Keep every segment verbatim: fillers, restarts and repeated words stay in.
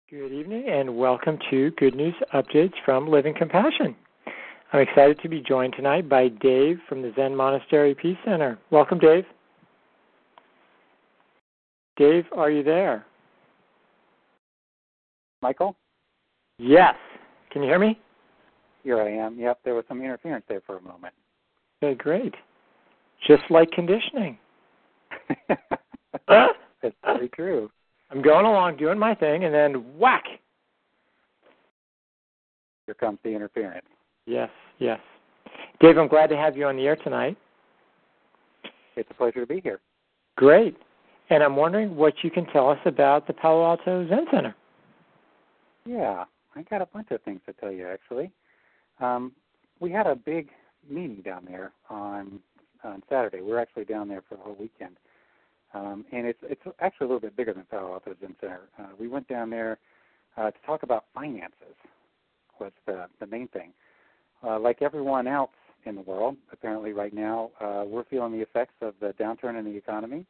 Good evening and welcome to Good News Updates from Living Compassion. I'm excited to be joined tonight by Dave from the Zen Monastery Peace Center. Welcome, Dave. Dave, are you there? Michael? Yes. Can you hear me? Here I am. Yep, there was some interference there for a moment. Okay, great. Just like conditioning. That's very true. I'm going along doing my thing, and then whack! Here comes the interference. Yes, yes. Dave, I'm glad to have you on the air tonight. It's a pleasure to be here. Great. And I'm wondering what you can tell us about the Palo Alto Zen Center. Yeah, I got a bunch of things to tell you, actually. Um, we had a big meeting down there on on Saturday. We were actually down there for the whole weekend. Um, and it's it's actually a little bit bigger than Palo Alto Zen Center. Uh, we went down there uh, to talk about finances was the, the main thing. Uh, like everyone else in the world, apparently right now, uh, we're feeling the effects of the downturn in the economy.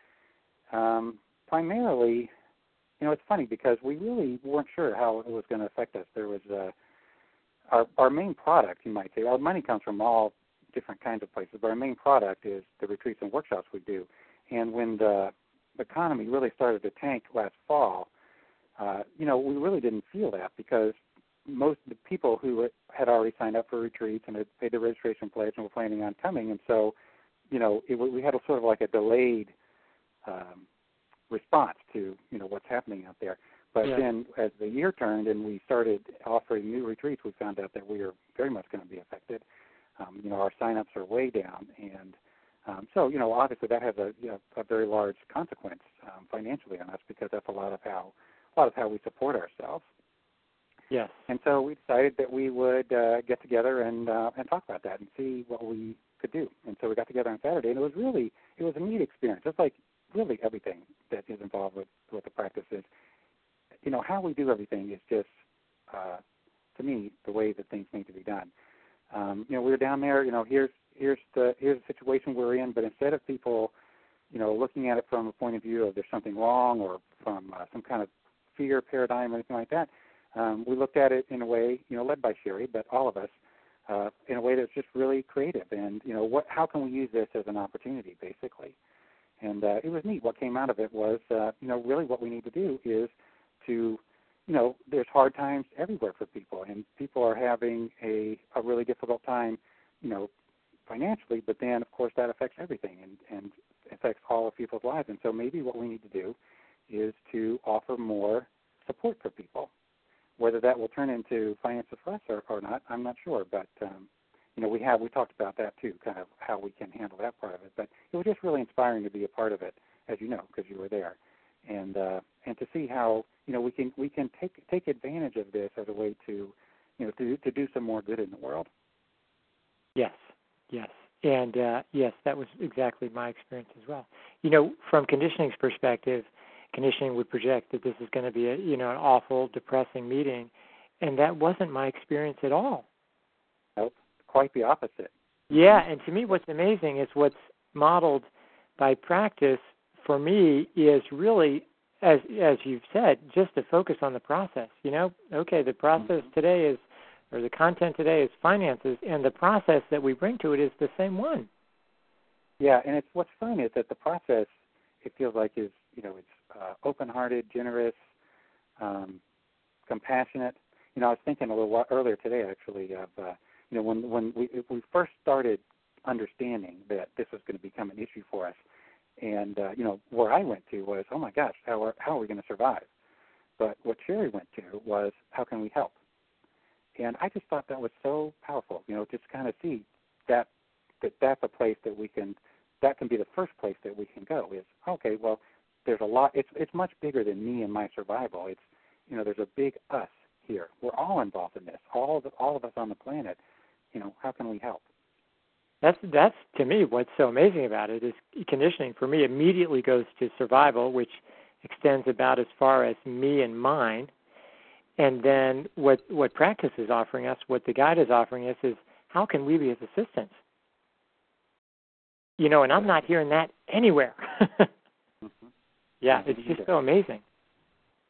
Um, primarily, you know, it's funny because we really weren't sure how it was going to affect us. There was uh, our, our main product, you might say. Our money comes from all different kinds of places, but our main product is the retreats and workshops we do. And when the economy really started to tank last fall, uh, you know, we really didn't feel that because most of the people who had already signed up for retreats and had paid the registration pledge and were planning on coming, and so, you know, it, we had a sort of like a delayed um, response to, you know, what's happening out there. But yeah. Then as the year turned and we started offering new retreats, we found out that we are very much going to be affected. Um, you know, our sign-ups are way down, and Um, so, you know, obviously that has a, you know, a very large consequence um, financially on us because that's a lot of how a lot of how we support ourselves. Yes. And so we decided that we would uh, get together and uh, and talk about that and see what we could do. And so we got together on Saturday, and it was really it was a neat experience. Just like really everything that is involved with with the practices, you know, how we do everything is just uh, to me the way that things need to be done. Um, you know, we were down there. You know, here's here's the here's the situation we're in. But instead of people, you know, looking at it from a point of view of there's something wrong or from uh, some kind of fear paradigm or anything like that, um, we looked at it in a way, you know, led by Sherry, but all of us, uh, in a way that's just really creative. And you know, what how can we use this as an opportunity, basically? And uh, it was neat. What came out of it was, uh, you know, really what we need to do is to you know, there's hard times everywhere for people, and people are having a, a really difficult time, you know, financially, but then, of course, that affects everything and, and affects all of people's lives. And so maybe what we need to do is to offer more support for people. Whether that will turn into finances for us or, or not, I'm not sure. But, um, you know, we have, we talked about that too, kind of how we can handle that part of it. But it was just really inspiring to be a part of it, as you know, because you were there. And uh, and to see how you know we can we can take take advantage of this as a way to you know to to do some more good in the world. Yes, yes, and uh, yes, that was exactly my experience as well. You know, from conditioning's perspective, conditioning would project that this is going to be a you know an awful, depressing meeting, and that wasn't my experience at all. Nope, quite the opposite. Yeah, and to me, what's amazing is what's modeled by practice. For me, is really, as as you've said, just to focus on the process. You know, okay, the process today is, or the content today is finances, and the process that we bring to it is the same one. Yeah, and it's what's fun is that the process, it feels like is, you know, it's uh, open-hearted, generous, um, compassionate. You know, I was thinking a little while earlier today, actually, of, uh, you know, when when we we first started understanding that this was going to become an issue for us. And, uh, you know, where I went to was, oh, my gosh, how are, how are we going to survive? But what Sherry went to was, how can we help? And I just thought that was so powerful, you know, just kind of see that, that that's a place that we can, that can be the first place that we can go is, okay, well, there's a lot, it's it's much bigger than me and my survival. It's, you know, there's a big us here. We're all involved in this, all of, the, all of us on the planet. You know, how can we help? That's, that's to me, what's so amazing about it is conditioning for me immediately goes to survival, which extends about as far as me and mine. And then what, what practice is offering us, what the guide is offering us is how can we be of assistance? You know, and I'm not hearing that anywhere. mm-hmm. Yeah, it's just so amazing.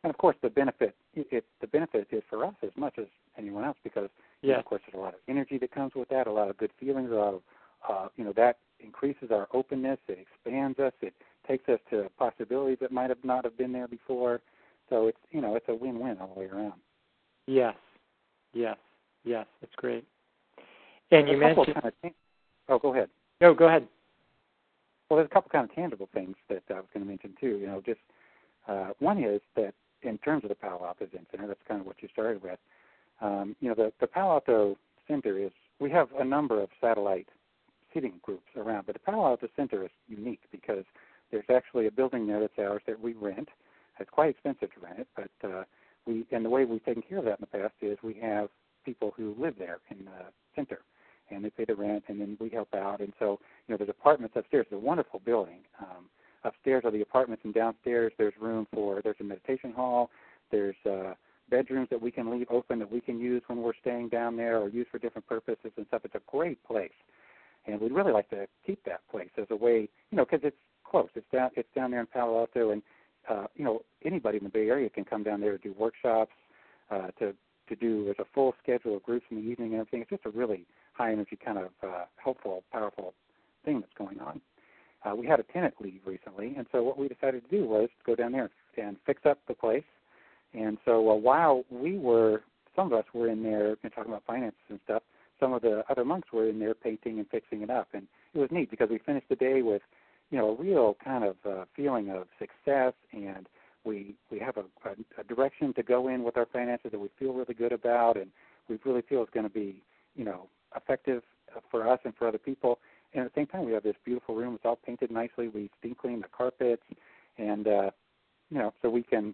And of course, the benefit it, it the benefit is for us as much as anyone else because yeah. you know, of course there's a lot of energy that comes with that, a lot of good feelings, a lot of uh, you know that increases our openness, it expands us, it takes us to possibilities that might have not have been there before. So it's you know it's a win-win all the way around. Yes, yes, yes. That's great. And there's you mentioned. Kind of, oh, go ahead. No, go ahead. Well, there's a couple kind of tangible things that I was going to mention too. You know, just uh, one is that in terms of the Palo Alto Zen Center, that's kind of what you started with. Um, you know, the, the Palo Alto Center is, we have a number of satellite sitting groups around, but the Palo Alto Center is unique because there's actually a building there that's ours that we rent. It's quite expensive to rent it, but uh, we, and the way we've taken care of that in the past is we have people who live there in the center, and they pay the rent, and then we help out. And so, you know, there's apartments upstairs. It's a wonderful building. Um, upstairs are the apartments, and downstairs there's room for, there's a meditation hall, there's uh, bedrooms that we can leave open that we can use when we're staying down there or use for different purposes and stuff. It's a great place, and we'd really like to keep that place as a way, you know, because it's close. It's down, it's down there in Palo Alto, and uh, you know, anybody in the Bay Area can come down there to do workshops, uh, to to do. There's a full schedule of groups in the evening and everything. It's just a really high energy kind of uh, helpful, powerful thing that's going on. Uh, we had a tenant leave recently, and so what we decided to do was go down there and fix up the place. And so uh, while we were, some of us were in there and talking about finances and stuff, some of the other monks were in there painting and fixing it up. And it was neat because we finished the day with, you know, a real kind of uh, feeling of success, and we we have a, a, a direction to go in with our finances that we feel really good about, and we really feel it's going to be, you know, effective for us and for other people. And at the same time, we have this beautiful room. It's all painted nicely. We steam clean the carpets, and uh, you know, so we can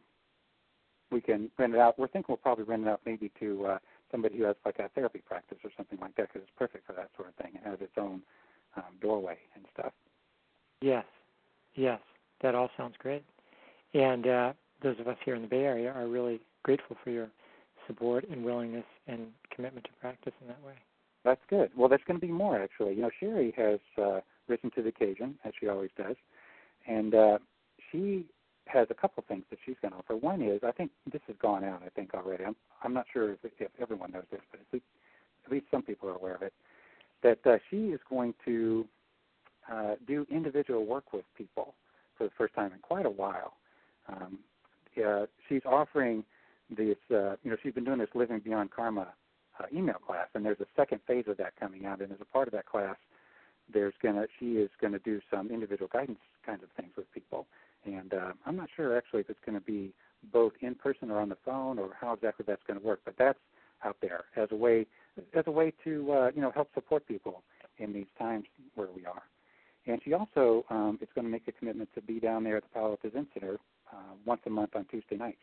we can rent it out. We're thinking we'll probably rent it out maybe to uh, somebody who has like a therapy practice or something like that, because it's perfect for that sort of thing. It has its own um, doorway and stuff. Yes, yes, that all sounds great. And uh, those of us here in the Bay Area are really grateful for your support and willingness and commitment to practice in that way. That's good. Well, there's going to be more, actually. You know, Sherry has uh, risen to the occasion, as she always does, and uh, she has a couple things that she's going to offer. One is, I think this has gone out, I think, already. I'm, I'm not sure if, if everyone knows this, but at least, at least some people are aware of it, that uh, she is going to uh, do individual work with people for the first time in quite a while. Um, uh, she's offering this, uh, you know, she's been doing this Living Beyond Karma uh, email class, and there's a second phase of that coming out, and as a part of that class, there's gonna, she is going to do some individual guidance kinds of things with people. And uh, I'm not sure actually if it's going to be both in person or on the phone or how exactly that's going to work, but that's out there as a way as a way to uh, you know help support people in these times where we are. And she also um, is going to make a commitment to be down there at the Palo Alto Zen Center uh, once a month on Tuesday nights.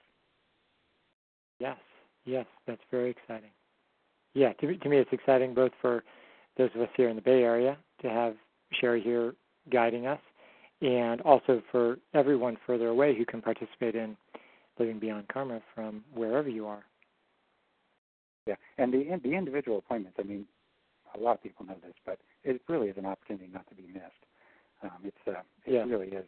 Yes, yes, that's very exciting. Yeah, to me, to me it's exciting both for those of us here in the Bay Area to have Sherry here guiding us, and also for everyone further away who can participate in Living Beyond Karma from wherever you are. Yeah, and the the individual appointments, I mean, a lot of people know this, but it really is an opportunity not to be missed. Um, it's uh, it yeah. really is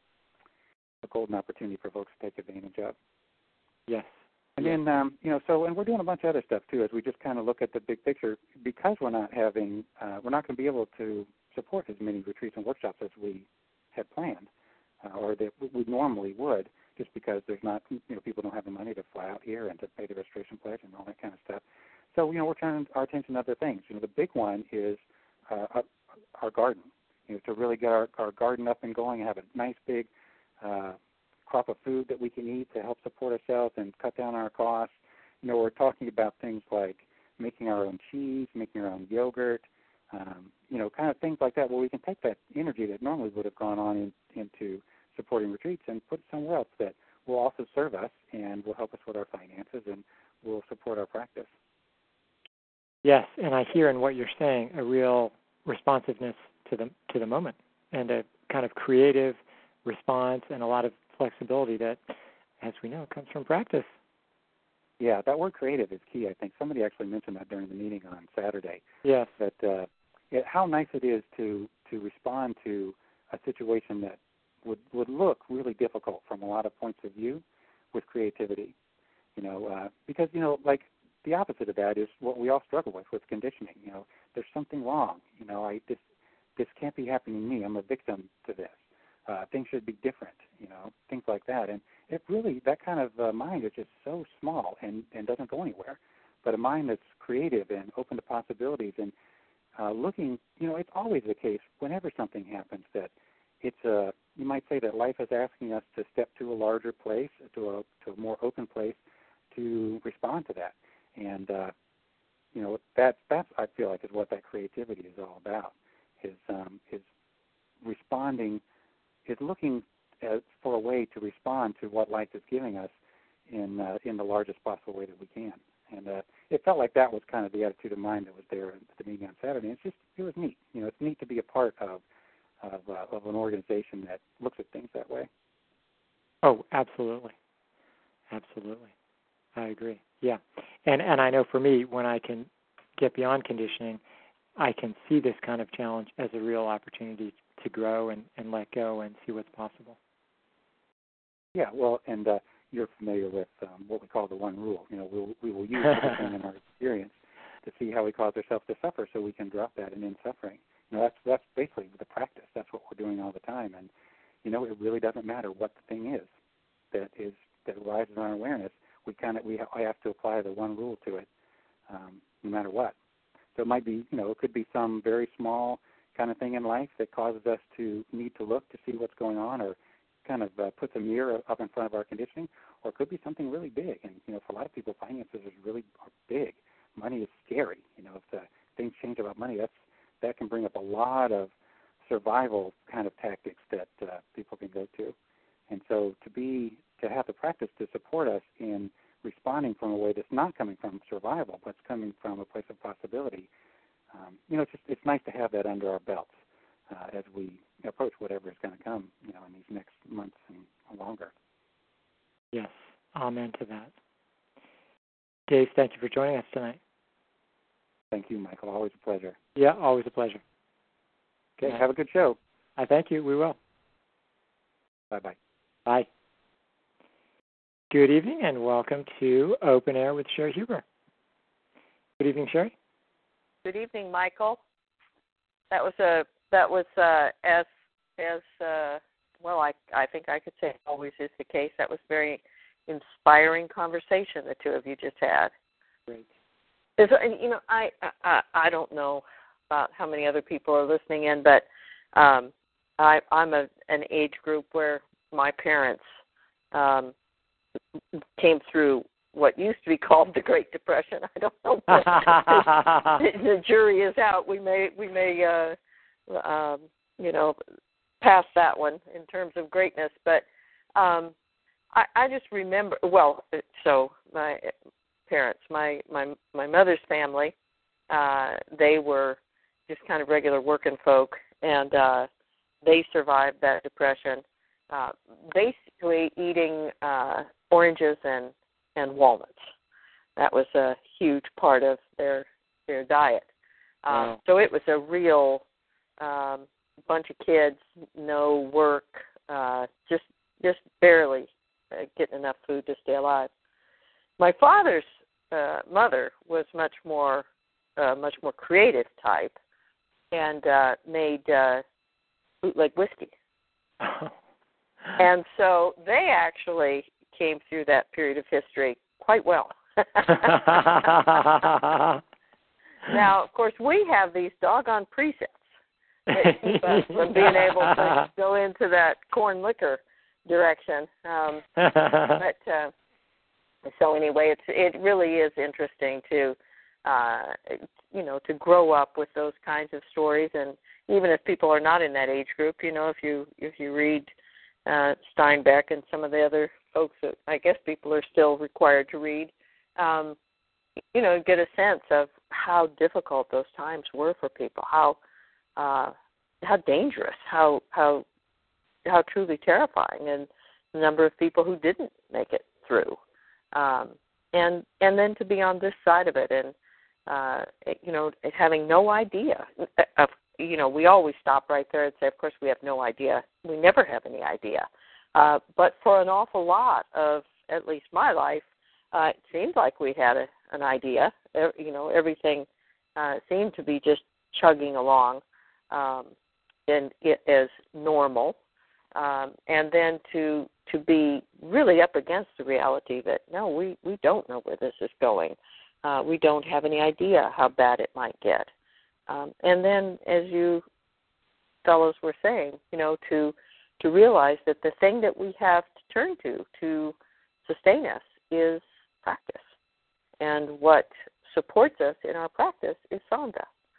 a golden opportunity for folks to take advantage of. Yes. And yes. then, um, you know, so, and we're doing a bunch of other stuff, too, as we just kind of look at the big picture. Because we're not having, uh, we're not going to be able to support as many retreats and workshops as we had planned, uh, or that we normally would, just because there's not, you know, people don't have the money to fly out here and to pay the registration pledge and all that kind of stuff. So, you know, we're turning our attention to other things. You know, the big one is uh, our garden, you know, to really get our, our garden up and going and have a nice big uh, crop of food that we can eat to help support ourselves and cut down our costs. You know, we're talking about things like making our own cheese, making our own yogurt, um, you know, kind of things like that, where we can take that energy that normally would have gone on in, into supporting retreats and put it somewhere else that will also serve us and will help us with our finances and will support our practice. Yes, and I hear in what you're saying a real responsiveness to the to the moment and a kind of creative response and a lot of flexibility that, as we know, comes from practice. Yeah, that word creative is key, I think. Somebody actually mentioned that during the meeting on Saturday. Yes. That uh, it, how nice it is to, to respond to a situation that would, would look really difficult from a lot of points of view, with creativity. You know, uh, because, you know, like the opposite of that is what we all struggle with, with conditioning. You know, there's something wrong. You know, I this this can't be happening to me. I'm a victim to this. Uh, things should be different, you know, things like that. And it really, that kind of uh, mind is just so small and, and doesn't go anywhere. But a mind that's creative and open to possibilities and uh, looking, you know, it's always the case whenever something happens that it's a, you might say that life is asking us to step to a larger place, to a, to a more open place to respond to that. And, uh, you know, that, that's, I feel like, is what that creativity is all about, is, um, is responding, is looking at, for a way to respond to what life is giving us in uh, in the largest possible way that we can. And uh, it felt like that was kind of the attitude of mind that was there at the meeting on Saturday. It's just, it was neat. You know, it's neat to be a part of of, uh, of an organization that looks at things that way. Oh, absolutely, absolutely. I agree. Yeah, and and I know for me, when I can get beyond conditioning, I can see this kind of challenge as a real opportunity to grow and, and let go and see what's possible. Yeah, well, and uh, you're familiar with um, what we call the one rule. You know, we'll, we will use everything in our experience to see how we cause ourselves to suffer so we can drop that and end suffering. You know, that's, that's basically the practice. That's what we're doing all the time. And, you know, it really doesn't matter what the thing is that is that arises in our awareness. We kind of we ha- I have to apply the one rule to it, um, no matter what. So it might be, you know, it could be some very small kind of thing in life that causes us to need to look to see what's going on, or kind of uh, puts a mirror up in front of our conditioning, or it could be something really big. And, you know, for a lot of people, finances is really big. Money is scary. You know, if the things change about money, that's that can bring up a lot of survival kind of tactics that uh, people can go to. And so to be to have the practice to support us in responding from a way that's not coming from survival, but it's coming from a place of possibility. Um, you know, it's just it's nice to have that under our belts uh, as we approach whatever is going to come, you know, in these next months and longer. Yes, amen to that. Dave, thank you for joining us tonight. Thank you, Michael. Always a pleasure. Yeah, always a pleasure. Okay, yeah. Have a good show. I thank you. We will. Bye-bye. Bye. Good evening and welcome to Open Air with Sherry Huber. Good evening, Sherry. Good evening, Michael. That was a that was uh, as as uh, well. I I think I could say it always is the case. That was a very inspiring conversation the two of you just had. Great. There's, you know, I, I I don't know about how many other people are listening in, but um, I I'm a an age group where my parents um, came through what used to be called the Great Depression. I don't know. the, the jury is out. We may we may uh, um, you know pass that one in terms of greatness, but um, I, I just remember. Well, so my parents, my my my mother's family, uh, they were just kind of regular working folk, and uh, they survived that depression, uh, basically eating uh, oranges and and walnuts. That was a huge part of their their diet. Um, wow. So it was a real um, bunch of kids, no work, uh, just just barely uh, getting enough food to stay alive. My father's uh, mother was much more uh, much more creative type, and uh, made uh, bootleg whiskey. And so they actually came through that period of history quite well. Now, of course, we have these doggone precepts that keep us from being able to go into that corn liquor direction. Um, but uh, so anyway, it's it really is interesting to uh, you know to grow up with those kinds of stories, and even if people are not in that age group, you know, if you if you read Uh, Steinbeck and some of the other folks that I guess people are still required to read, um, you know, get a sense of how difficult those times were for people, how uh, how dangerous, how how how truly terrifying, and the number of people who didn't make it through, um, and and then to be on this side of it, and uh, you know, having no idea of. You know, we always stop right there and say, of course, we have no idea. We never have any idea. Uh, but for an awful lot of at least my life, uh, it seemed like we had a, an idea. You know, everything uh, seemed to be just chugging along um, and it as normal. Um, and then to to be really up against the reality that, no, we, we don't know where this is going. Uh, we don't have any idea how bad it might get. Um, and then, as you fellows were saying, you know, to to realize that the thing that we have to turn to to sustain us is practice. And what supports us in our practice is Sangha.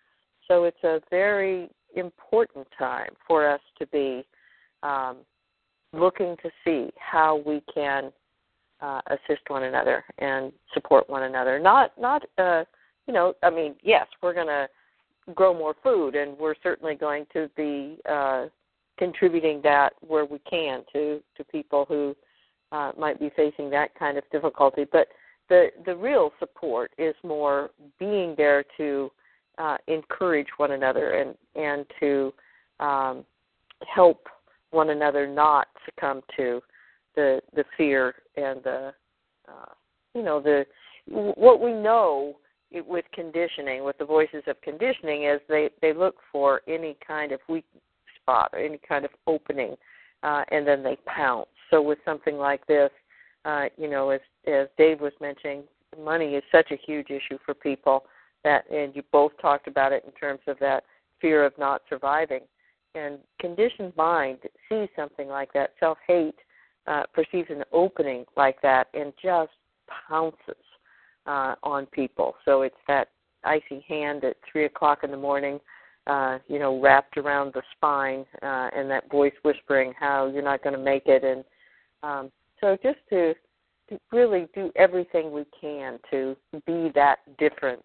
So it's a very important time for us to be um, looking to see how we can uh, assist one another and support one another. Not, not uh, you know, I mean, yes, we're going to grow more food, and we're certainly going to be uh, contributing that where we can to, to people who uh, might be facing that kind of difficulty. But the, the real support is more being there to uh, encourage one another and, and to um, help one another not succumb to the the fear and the uh, you know the what we know it, with conditioning, with the voices of conditioning, is they, they look for any kind of weak spot or any kind of opening, uh, and then they pounce. So with something like this, uh, you know, as as Dave was mentioning, money is such a huge issue for people that, and you both talked about it in terms of that fear of not surviving. And conditioned mind sees something like that, self-hate, uh, perceives an opening like that, and just pounces uh, on people. So it's that icy hand at three o'clock in the morning, uh, you know, wrapped around the spine, uh, and that voice whispering how you're not going to make it. And um, so just to, to really do everything we can to be that difference,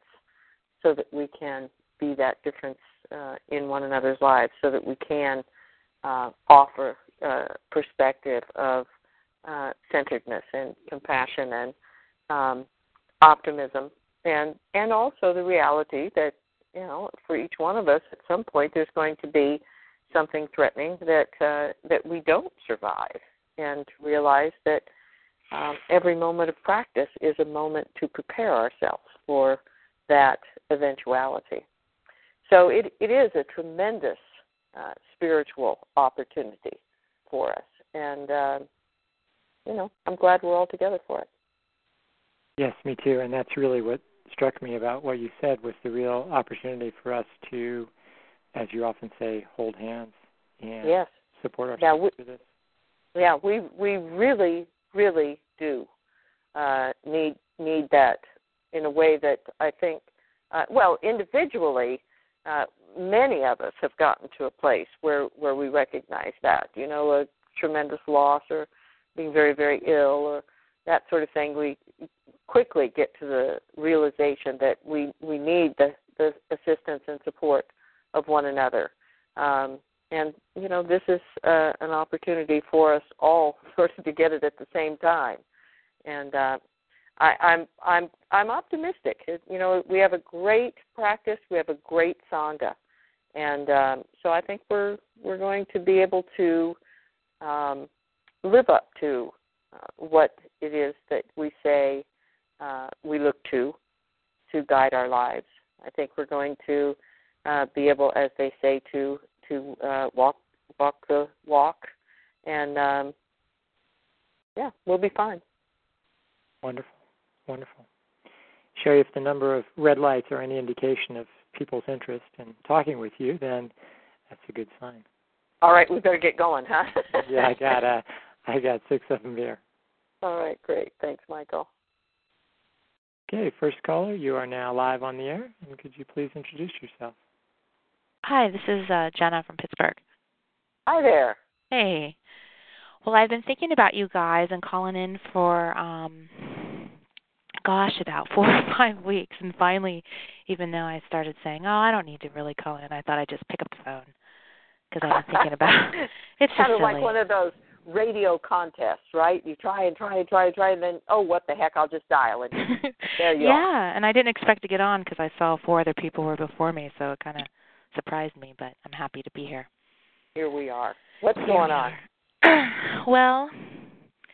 so that we can be that difference uh, in one another's lives, so that we can uh, offer uh, perspective of uh, centeredness and compassion and um, optimism, and and also the reality that, you know, for each one of us at some point there's going to be something threatening that uh, that we don't survive, and to realize that um, every moment of practice is a moment to prepare ourselves for that eventuality. So it, it is a tremendous uh, spiritual opportunity for us. And, uh, you know, I'm glad we're all together for it. Yes, me too. And that's really what struck me about what you said, was the real opportunity for us to, as you often say, hold hands and yes. support ourselves yeah, we, through this. Yeah, we we really, really do uh, need need that in a way that I think, uh, well, individually, uh, many of us have gotten to a place where, where we recognize that, you know, a tremendous loss or being very, very ill or that sort of thing. We quickly get to the realization that we, we need the, the assistance and support of one another. Um, and, you know, this is uh, an opportunity for us all sort of to get it at the same time. And uh, I, I'm I'm I'm optimistic. It, you know, we have a great practice. We have a great Sangha, and um, so I think we're we're going to be able to um, live up to uh, what it is that we say uh, we look to to guide our lives. I think we're going to uh, be able, as they say, to to uh, walk walk the walk, and um, yeah, we'll be fine. Wonderful, wonderful. Sherry, if the number of red lights are any indication of people's interest in talking with you, then that's a good sign. All right, we better get going, huh? yeah, I got uh, I got six of them here. All right, great. Thanks, Michael. Okay, first caller, you are now live on the air, and could you please introduce yourself? Hi, this is uh, Jenna from Pittsburgh. Hi there. Hey. Well, I've been thinking about you guys and calling in for, um, gosh, about four or five weeks. And finally, even though I started saying, oh, I don't need to really call in, I thought I'd just pick up the phone because I've been thinking about it. It's kind just of silly. like one of those radio contests, right? You try and try and try and try, and then, oh, what the heck, I'll just dial it. There you yeah, are. Yeah, and I didn't expect to get on because I saw four other people were before me, so it kind of surprised me, but I'm happy to be here. Here we are. What's Here going we on? Are. Well,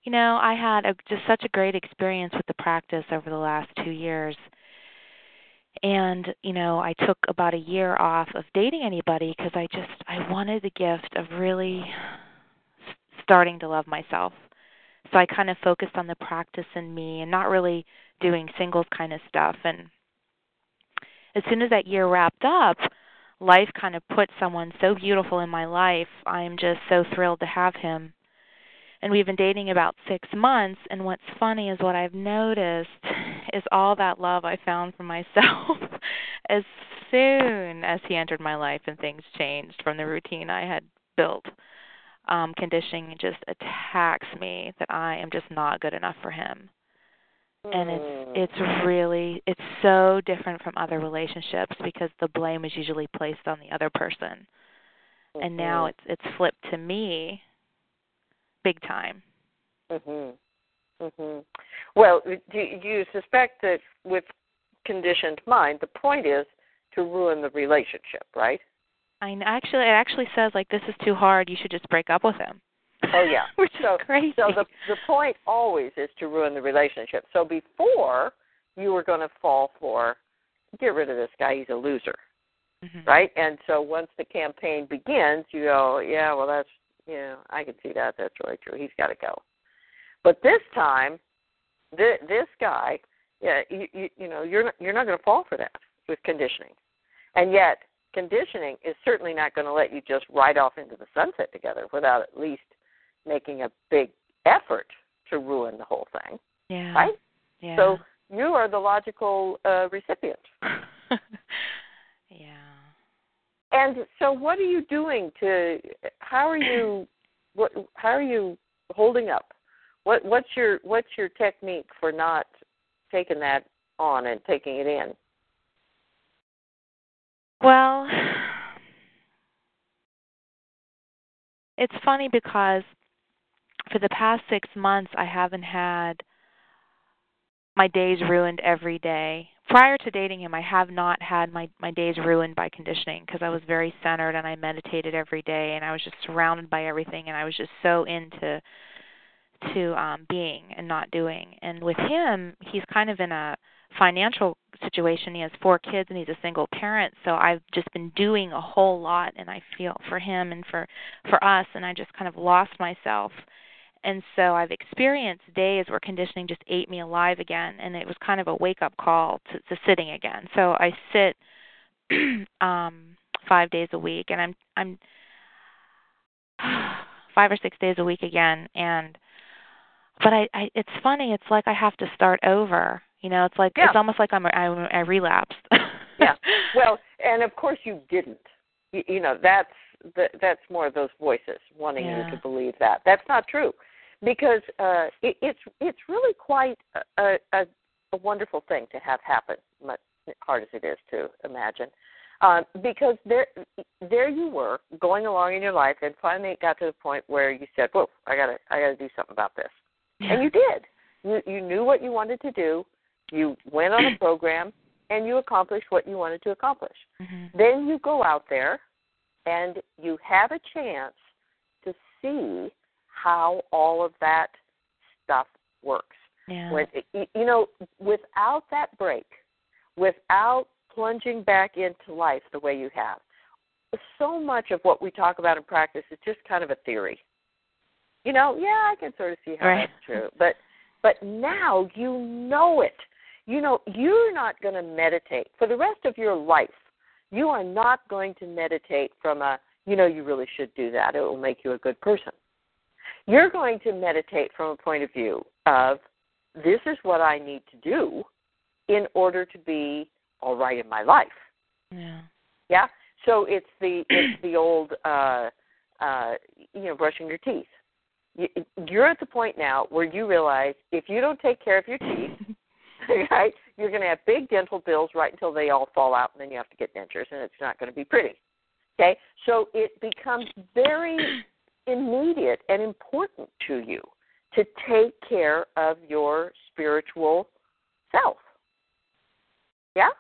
you know, I had a, just such a great experience with the practice over the last two years. And, you know, I took about a year off of dating anybody because I just, I wanted the gift of really starting to love myself. So I kind of focused on the practice in me and not really doing singles kind of stuff. And as soon as that year wrapped up, life kind of put someone so beautiful in my life. I'm just so thrilled to have him. And we've been dating about six months, and what's funny is what I've noticed is all that love I found for myself as soon as he entered my life and things changed from the routine I had built. Um, conditioning just attacks me that I am just not good enough for him. And it's it's really, it's so different from other relationships because the blame is usually placed on the other person. Mm-hmm. And now it's it's flipped to me big time. Mhm. Mhm. Well, do, do you suspect that with conditioned mind, the point is to ruin the relationship, right? I actually, it actually says like, this is too hard. You should just break up with him. Oh yeah, which so, is crazy. So the the point always is to ruin the relationship. So before you were going to fall for, get rid of this guy. He's a loser, mm-hmm. right? And so once the campaign begins, you go, yeah, well that's. Yeah, I can see that. That's really true. He's got to go. But this time, th- this guy, yeah, you, you, you know, you're not, you're not going to fall for that with conditioning. And yet, conditioning is certainly not going to let you just ride off into the sunset together without at least making a big effort to ruin the whole thing. Yeah. Right? Yeah. So you are the logical uh, recipient. Yeah. And so, what are you doing to? How are you? What? How are you holding up? What? What's your? What's your technique for not taking that on and taking it in? Well, it's funny because for the past six months, I haven't had my days ruined every day. Prior to dating him, I have not had my, my days ruined by conditioning because I was very centered and I meditated every day and I was just surrounded by everything and I was just so into to um, being and not doing. And with him, he's kind of in a financial situation. He has four kids and he's a single parent, so I've just been doing a whole lot, and I feel for him and for, for us, and I just kind of lost myself. And so I've experienced days where conditioning just ate me alive again, and it was kind of a wake-up call to, to sitting again. So I sit um, five days a week, and I'm I'm five or six days a week again. And but I, I it's funny. It's like I have to start over. You know, it's like yeah. it's almost like I'm I, I relapsed. Yeah. Well, and of course you didn't. You, you know, that's the, that's more of those voices wanting yeah. you to believe that. That's not true. Because uh, it, it's it's really quite a, a, a wonderful thing to have happen, much hard as it is to imagine. Uh, because there there you were going along in your life, and finally it got to the point where you said, "Whoa, I gotta I gotta do something about this," yeah. and you did. You you knew what you wanted to do. You went on a program, and you accomplished what you wanted to accomplish. Mm-hmm. Then you go out there, and you have a chance to see how all of that stuff works. Yeah. When, you know, without that break, without plunging back into life the way you have, so much of what we talk about in practice is just kind of a theory. You know, yeah, I can sort of see how right. that's true. But but now you know it. You know, you're not going to meditate. For the rest of your life, you are not going to meditate from a, you know, you really should do that. It will make you a good person. You're going to meditate from a point of view of, this is what I need to do in order to be all right in my life. Yeah. Yeah? So it's the it's the old, uh, uh, you know, brushing your teeth. You, you're at the point now where you realize if you don't take care of your teeth, right, you're going to have big dental bills right until they all fall out, and then you have to get dentures, and it's not going to be pretty. Okay? So it becomes very immediate and important to you to take care of your spiritual self. Yeah?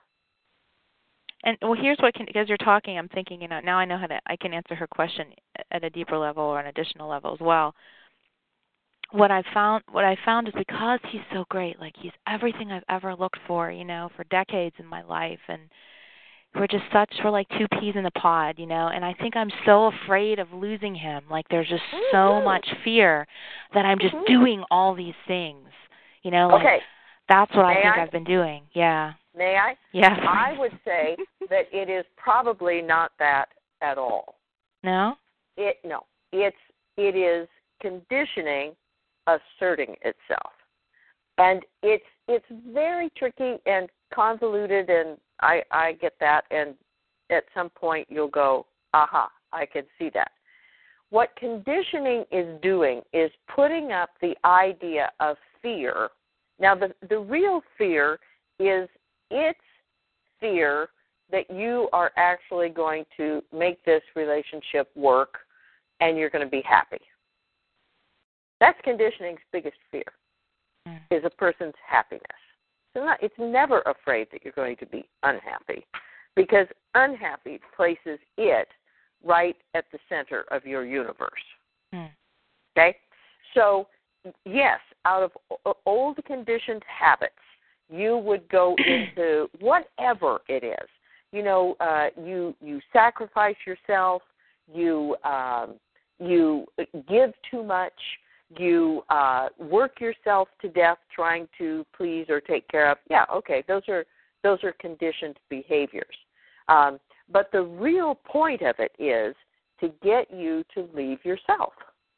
And well, here's what can, because you're talking, I'm thinking, you know, now I know how to, I can answer her question at a deeper level or an additional level as well. what I found what I found is because he's so great, like he's everything I've ever looked for, you know, for decades in my life, and we're just such we're like two peas in a pod, you know, and I think I'm so afraid of losing him. Like there's just mm-hmm. so much fear that I'm just mm-hmm. doing all these things, you know, like okay. that's what May I think I? I've been doing. Yeah. May I? Yes. I would say that it is probably not that at all. No? It no. It's it is conditioning asserting itself. And it's it's very tricky and convoluted, and I, I get that, and at some point you'll go, aha, I can see that. What conditioning is doing is putting up the idea of fear. Now, the, the real fear is its fear that you are actually going to make this relationship work and you're going to be happy. That's conditioning's biggest fear, mm. is a person's happiness. So not, it's never afraid that you're going to be unhappy, because unhappy places it right at the center of your universe. Mm. Okay? So, yes, out of old conditioned habits, you would go into whatever it is. You know, uh, you you sacrifice yourself, you um, you give too much, you uh, work yourself to death trying to please or take care of. Yeah, okay, those are those are conditioned behaviors. Um, but the real point of it is to get you to leave yourself.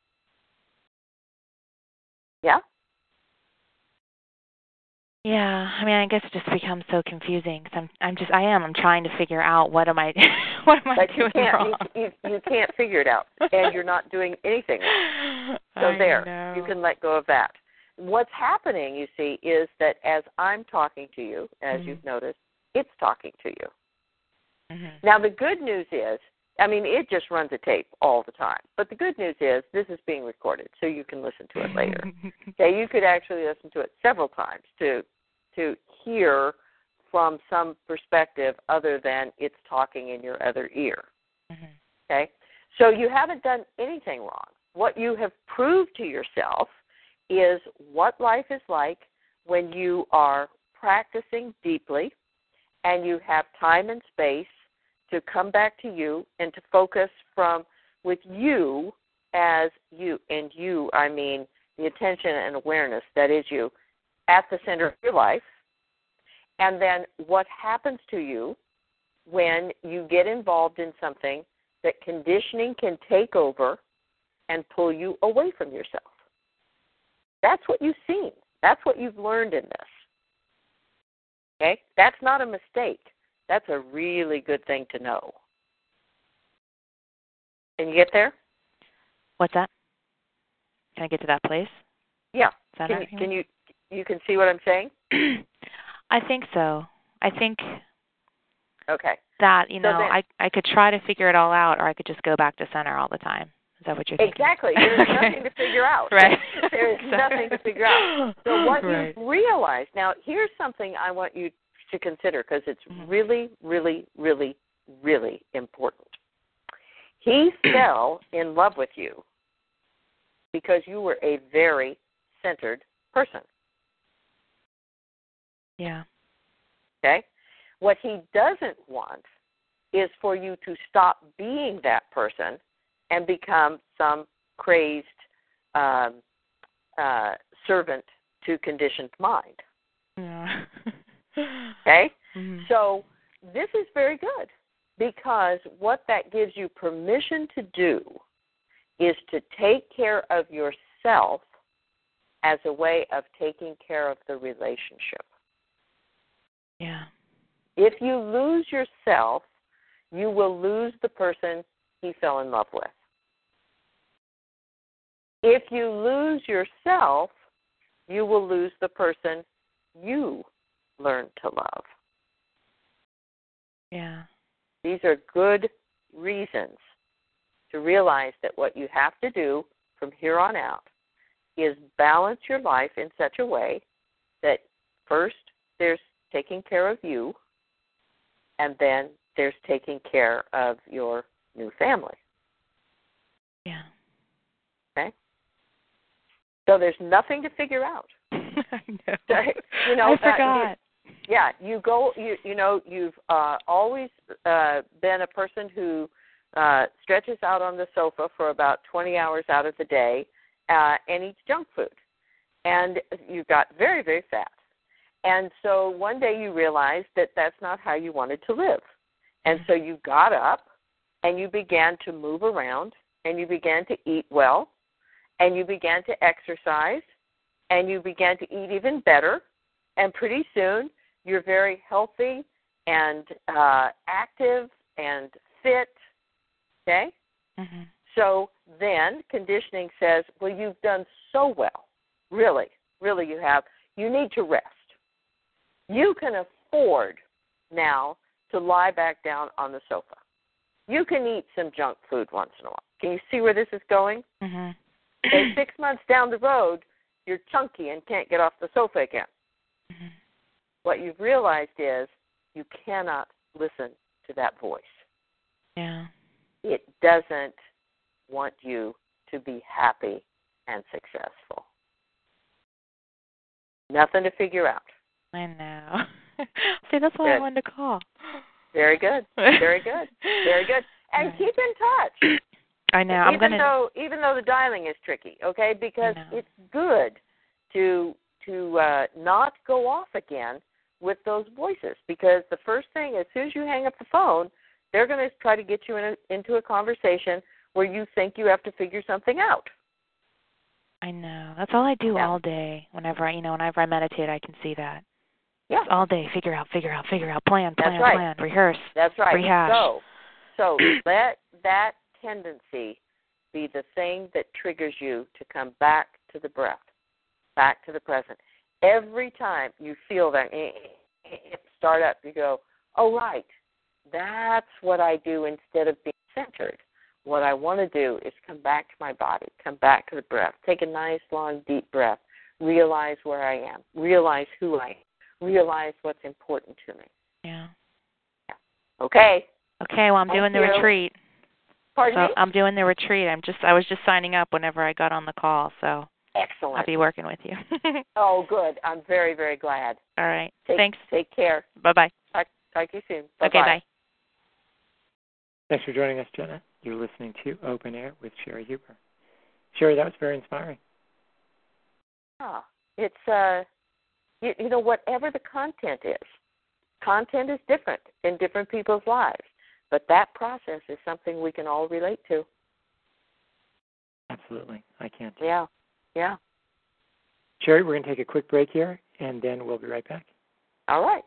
Yeah? Yeah, I mean, I guess it just becomes so confusing. Cause I'm, I'm just, I am. I'm trying to figure out what am I, what am I but doing you can't, wrong? You, you, you can't figure it out, and you're not doing anything wrong. So I there, know. You can let go of that. What's happening, you see, is that as I'm talking to you, as mm-hmm. you've noticed, it's talking to you. Mm-hmm. Now, the good news is, I mean, it just runs a tape all the time. But the good news is this is being recorded, so you can listen to it later. Okay, you could actually listen to it several times to to hear from some perspective other than it's talking in your other ear. Mm-hmm. Okay, so you haven't done anything wrong. What you have proved to yourself is what life is like when you are practicing deeply and you have time and space to come back to you and to focus from with you as you, and you, I mean the attention and awareness that is you, at the center of your life. And then what happens to you when you get involved in something that conditioning can take over and pull you away from yourself. That's what you've seen. That's what you've learned in this. Okay? That's not a mistake. That's a really good thing to know. Can you get there? What's that? Can I get to that place? Yeah. Can you, can you you can see what I'm saying? I think so. I think okay. that, you know, so then, I I could try to figure it all out, or I could just go back to center all the time. Is that what you're thinking? Exactly. There's nothing to figure out. Right. There is nothing to figure out. So what right. you've realized, now here's something I want you to consider, because it's mm-hmm. really, really, really, really important. He fell in love with you because you were a very centered person. Yeah. Okay? What he doesn't want is for you to stop being that person and become some crazed um, uh, servant to conditioned mind. Yeah. Okay? Mm-hmm. So this is very good, because what that gives you permission to do is to take care of yourself as a way of taking care of the relationship. Yeah. If you lose yourself, you will lose the person he fell in love with. If you lose yourself, you will lose the person you learned to love. Yeah. These are good reasons to realize that what you have to do from here on out is balance your life in such a way that first there's taking care of you, and then there's taking care of your new family. Yeah. Okay? So there's nothing to figure out. I know. So, you know, I forgot. Uh, you, yeah, you go. You you know, you've uh, always uh, been a person who uh, stretches out on the sofa for about twenty hours out of the day uh, and eats junk food, and you got very very fat. And so one day you realized that that's not how you wanted to live, and so you got up and you began to move around and you began to eat well, and you began to exercise, and you began to eat even better, and pretty soon you're very healthy and uh, active and fit, okay? Mm-hmm. So then conditioning says, well, you've done so well, really, really you have. You need to rest. You can afford now to lie back down on the sofa. You can eat some junk food once in a while. Can you see where this is going? Mm-hmm. Okay, six months down the road, you're chunky and can't get off the sofa again. Mm-hmm. What you've realized is you cannot listen to that voice. Yeah. It doesn't want you to be happy and successful. Nothing to figure out. I know. See, that's why Good. I wanted to call. Very good. Very good. Very good. And Right. keep in touch. I know. Even I'm gonna. though even though the dialing is tricky, okay, because I know. it's good to to uh, not go off again with those voices, because the first thing, as soon as you hang up the phone, they're going to try to get you in a, into a conversation where you think you have to figure something out. I know. That's all I do Yeah. all day. Whenever I, you know, whenever I meditate, I can see that. Yeah, It's all day. Figure out, figure out, figure out. Plan, plan, That's right. plan. Rehearse. that's right. Rehash. So, so let that tendency be the thing that triggers you to come back to the breath, back to the present. Every time you feel that start up, you go, oh, right, that's what I do instead of being centered. What I want to do is come back to my body, come back to the breath, take a nice, long, deep breath, realize where I am, realize who I am, realize what's important to me. Yeah. Okay. Okay. Well, I'm Thank doing the you. retreat. Pardon So me? I'm doing the retreat. I'm just. I was just signing up whenever I got on the call. So Excellent. I'll be working with you. Oh, good. I'm very, very glad. All right. Take, Thanks. Take care. Bye bye. Talk, talk to you soon. Bye-bye. Okay. Bye. Thanks for joining us, Jenna. You're listening to Open Air with Sherry Huber. Sherry, that was very inspiring. Ah, it's, uh, you, you know, whatever the content is, content is different in different people's lives, but that process is something we can all relate to. Absolutely. I can't. Yeah, yeah. Sherry, we're going to take a quick break here, and then we'll be right back. All right.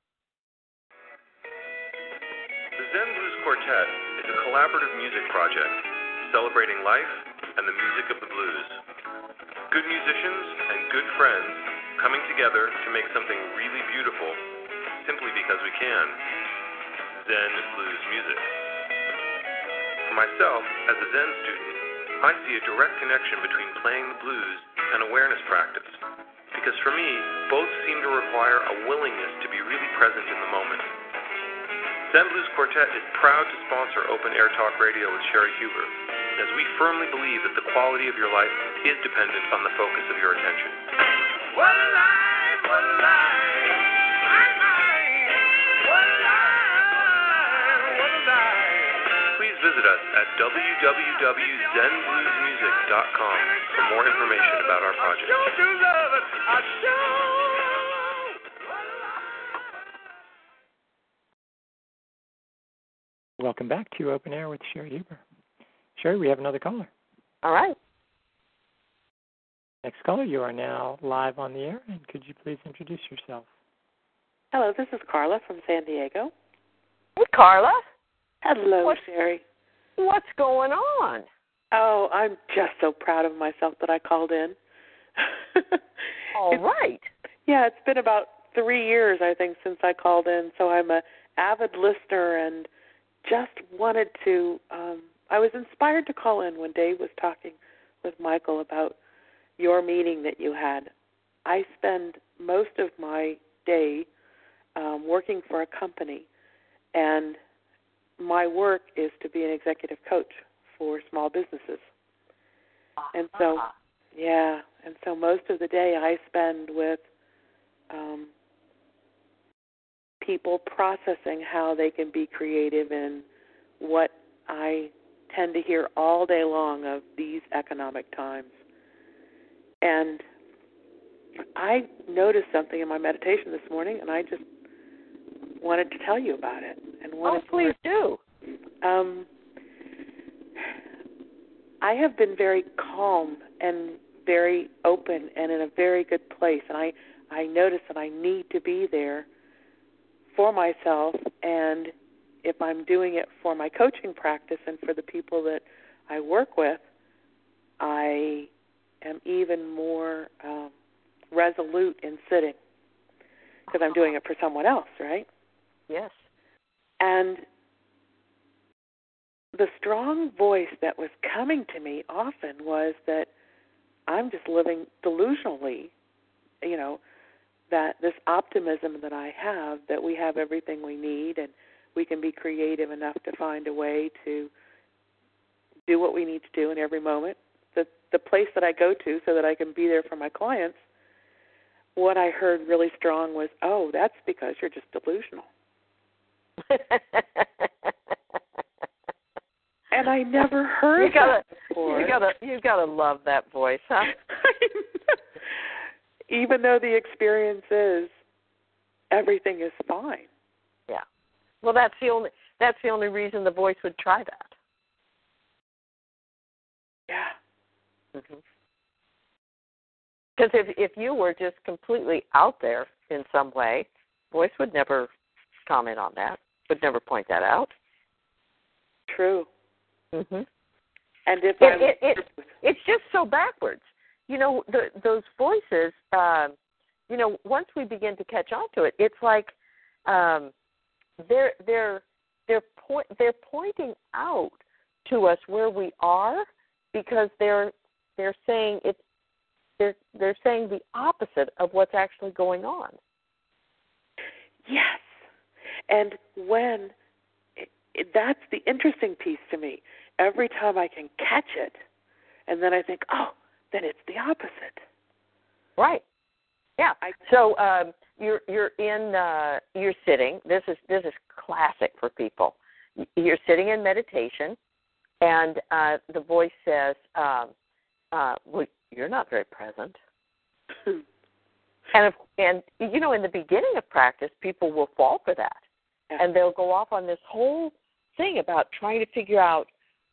The Zen Blues Quartet is a collaborative music project celebrating life and the music of the blues. Good musicians and good friends coming together to make something really beautiful simply because we can. Zen blues music. For myself, as a Zen student, I see a direct connection between playing the blues and awareness practice, because for me, both seem to require a willingness to be really present in the moment. Zen Blues Quartet is proud to sponsor Open Air Talk Radio with Sherry Huber, as we firmly believe that the quality of your life is dependent on the focus of your attention. What a life, what a life, my mind, what a life, what a life. Please visit us at w w w dot zen blues music dot com for more information about our project. Welcome back to Open Air with Sherry Huber. Sherry, we have another caller. All right. Next caller, you are now live on the air, and could you please introduce yourself? Hello, this is Carla from San Diego. Hey, Carla. Hello, What- Sherry. What's going on? Oh, I'm just so proud of myself that I called in. All It's- right. Yeah, it's been about three years, I think, since I called in, so I'm a avid listener and just wanted to, um, I was inspired to call in when Dave was talking with Michael about your meeting that you had. I spend most of my day um, working for a company, and my work is to be an executive coach for small businesses. And so Ah. Yeah, and so most of the day I spend with um, people processing how they can be creative in what I tend to hear all day long of these economic times. And I noticed something in my meditation this morning, and I just wanted to tell you about it. And Oh, please do. Um, I have been very calm and very open and in a very good place, and I, I notice that I need to be there for myself, and if I'm doing it for my coaching practice and for the people that I work with, I am even more um, resolute in sitting because I'm doing it for someone else, right? Yes. And the strong voice that was coming to me often was that I'm just living delusionally, you know, that this optimism that I have, that we have everything we need and we can be creative enough to find a way to do what we need to do in every moment. The, the place that I go to so that I can be there for my clients, what I heard really strong was, oh, that's because you're just delusional. And I never heard you gotta, that before. You gotta, you gotta love that voice, huh? Even though the experience is everything is fine. Yeah. Well, that's the only that's the only reason the voice would try that. Yeah. Because mm-hmm. if if you were just completely out there in some way, voice would never comment on that, would never point that out. True. Mhm. And if it, it, it it's just so backwards. You know, the, those voices. Um, you know, once we begin to catch on to it, it's like um, they're they're they're point they're pointing out to us where we are because they're they're saying it's they're they're saying the opposite of what's actually going on. Yes, and when it, it, that's the interesting piece to me. Every time I can catch it, and then I think, oh, then it's the opposite. Right. Yeah. I, so um, you're you're in uh, you're sitting. This is this is classic for people. You're sitting in meditation, and uh, the voice says, um, uh, "Well, you're not very present." and if, and you know, in the beginning of practice, people will fall for that, yeah. and they'll go off on this whole thing about trying to figure out,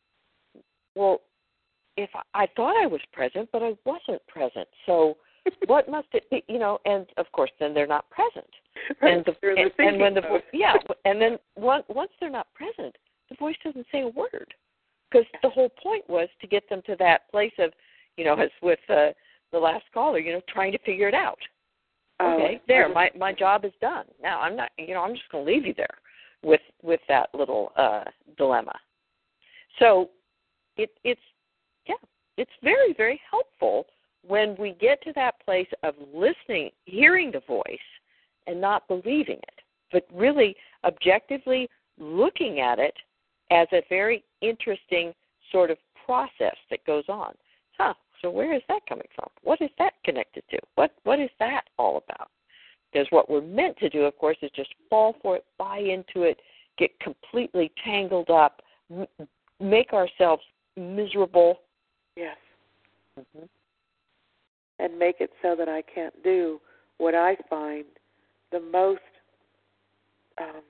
well, if I, I thought I was present, but I wasn't present, so what must it be? You know, and of course, then they're not present. Right. And, the, and, and when the vo- yeah, and then one, once they're not present, the voice doesn't say a word, because the whole point was to get them to that place of, you know, as with uh, the last caller, you know, trying to figure it out. Oh, okay, there, my my job is done. Now I'm not, you know, I'm just going to leave you there with with that little uh, dilemma. So it it's yeah, it's very very helpful when we get to that place of listening, hearing the voice, and not believing it, but really objectively looking at it as a very interesting sort of process that goes on. Huh, so where is that coming from? What is that connected to? What What is that all about? Because what we're meant to do, of course, is just fall for it, buy into it, get completely tangled up, m- make ourselves miserable. Yes. Mm-hmm. And make it so that I can't do what I find the most um,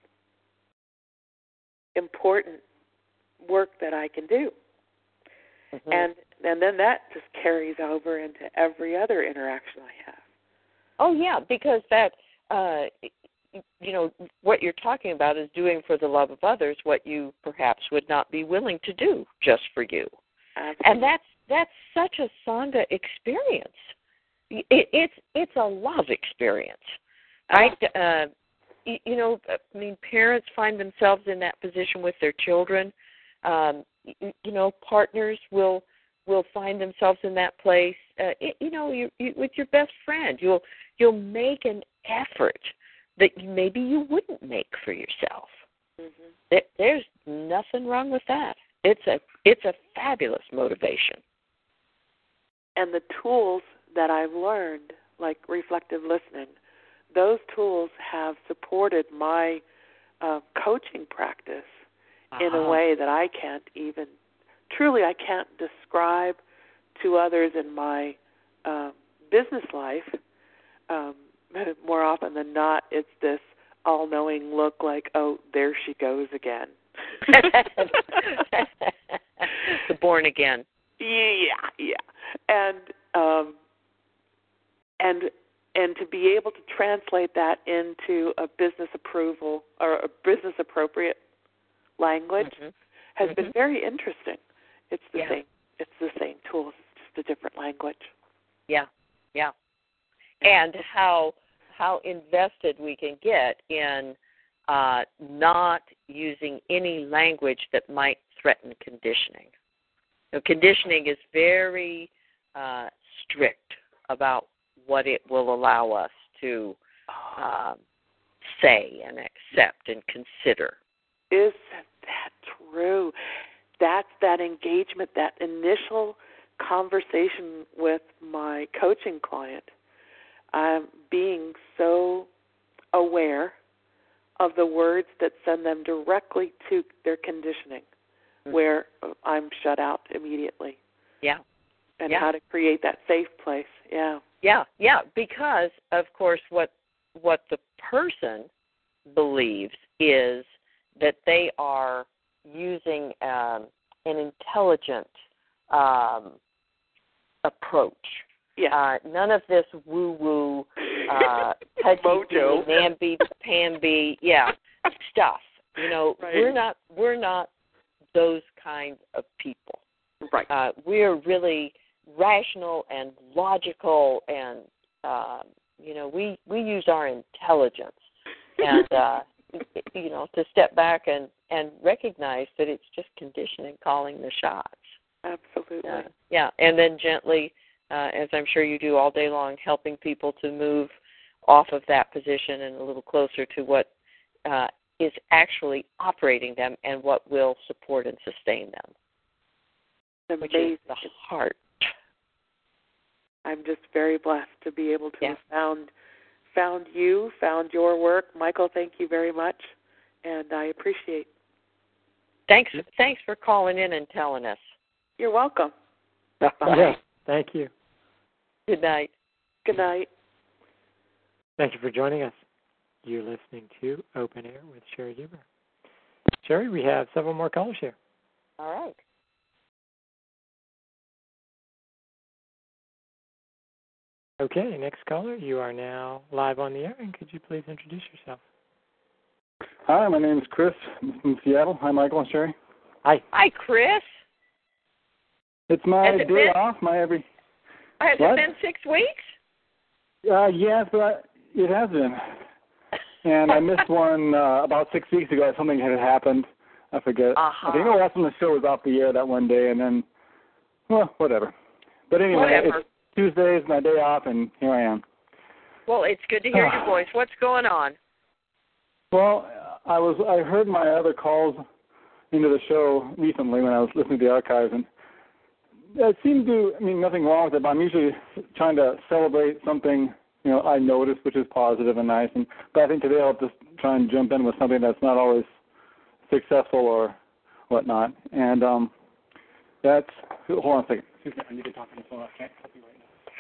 important work that I can do. Mm-hmm. And and then that just carries over into every other interaction I have. Oh, yeah, because that, uh, you know, what you're talking about is doing for the love of others what you perhaps would not be willing to do just for you. Absolutely. And that's that's such a Sangha experience. It, it's it's a love experience, right? Uh, you, you know, I mean, parents find themselves in that position with their children. Um, you, you know, partners will will find themselves in that place. Uh, it, you know, you, you, with your best friend, you'll you'll make an effort that maybe you wouldn't make for yourself. Mm-hmm. There, there's nothing wrong with that. It's a it's a fabulous motivation. and the tools that I've learned, like reflective listening, those tools have supported my uh, coaching practice uh-huh. in a way that I can't even, truly I can't describe to others in my uh, business life. Um, more often than not, it's this all-knowing look like, oh, there she goes again. The born again. Yeah, yeah. And um, and and to be able to translate that into a business approval or a business appropriate language mm-hmm. has mm-hmm. been very interesting. It's the yeah. same. It's the same tools. It's just a different language. Yeah, yeah. And how how invested we can get in uh, not using any language that might threaten conditioning. So conditioning is very uh, strict about what it will allow us to um, say and accept and consider. Isn't that true? That's that engagement, that initial conversation with my coaching client. I'm being so aware of the words that send them directly to their conditioning, mm-hmm. where I'm shut out immediately. Yeah. And yeah. how to create that safe place. Yeah. Yeah, yeah, because, of course, what what the person believes is that they are using um, an intelligent um, approach. Yeah. Uh, none of this woo-woo, uh, mojo, namby-pamby, yeah, stuff. You know, right. we're not we're not those kinds of people. Right. Uh, we're really rational and logical, and uh, you know, we we use our intelligence, and uh, you know, to step back and and recognize that it's just conditioning calling the shots. Absolutely. Uh, yeah, and then gently. Uh, as I'm sure you do all day long, helping people to move off of that position and a little closer to what uh, is actually operating them and what will support and sustain them, Amazing. Which is the heart. I'm just very blessed to be able to yeah. have found, found you, found your work. Michael, thank you very much, and I appreciate. Thanks, thanks for calling in and telling us. You're welcome. Yeah, thank you. Good night. Good night. Thank you for joining us. You're listening to Open Air with Sherry Duber. Sherry, we have several more callers here. All right. Okay, next caller, you are now live on the air, and could you please introduce yourself? Hi, my name is Chris. I'm from Seattle. Hi, Michael and Sherry. Hi. Hi, Chris. It's my Has it day been? off, my every... Has what? it been six weeks? Uh, yes, but it has been. And I missed one uh, about six weeks ago. Something had happened. I forget. Uh-huh. I think the last time the show was off the air that one day, and then, well, whatever. But anyway, whatever. It's Tuesday's my day off, and here I am. Well, it's good to hear your voice. What's going on? Well, I was I heard my other calls into the show recently when I was listening to the archives, and it seemed to, I mean, nothing wrong with it, but I'm usually trying to celebrate something, you know, I noticed, which is positive and nice. And but I think today I'll just try and jump in with something that's not always successful or whatnot. And um, that's, hold on a second. Excuse me, I need to talk on the phone. I can't help you right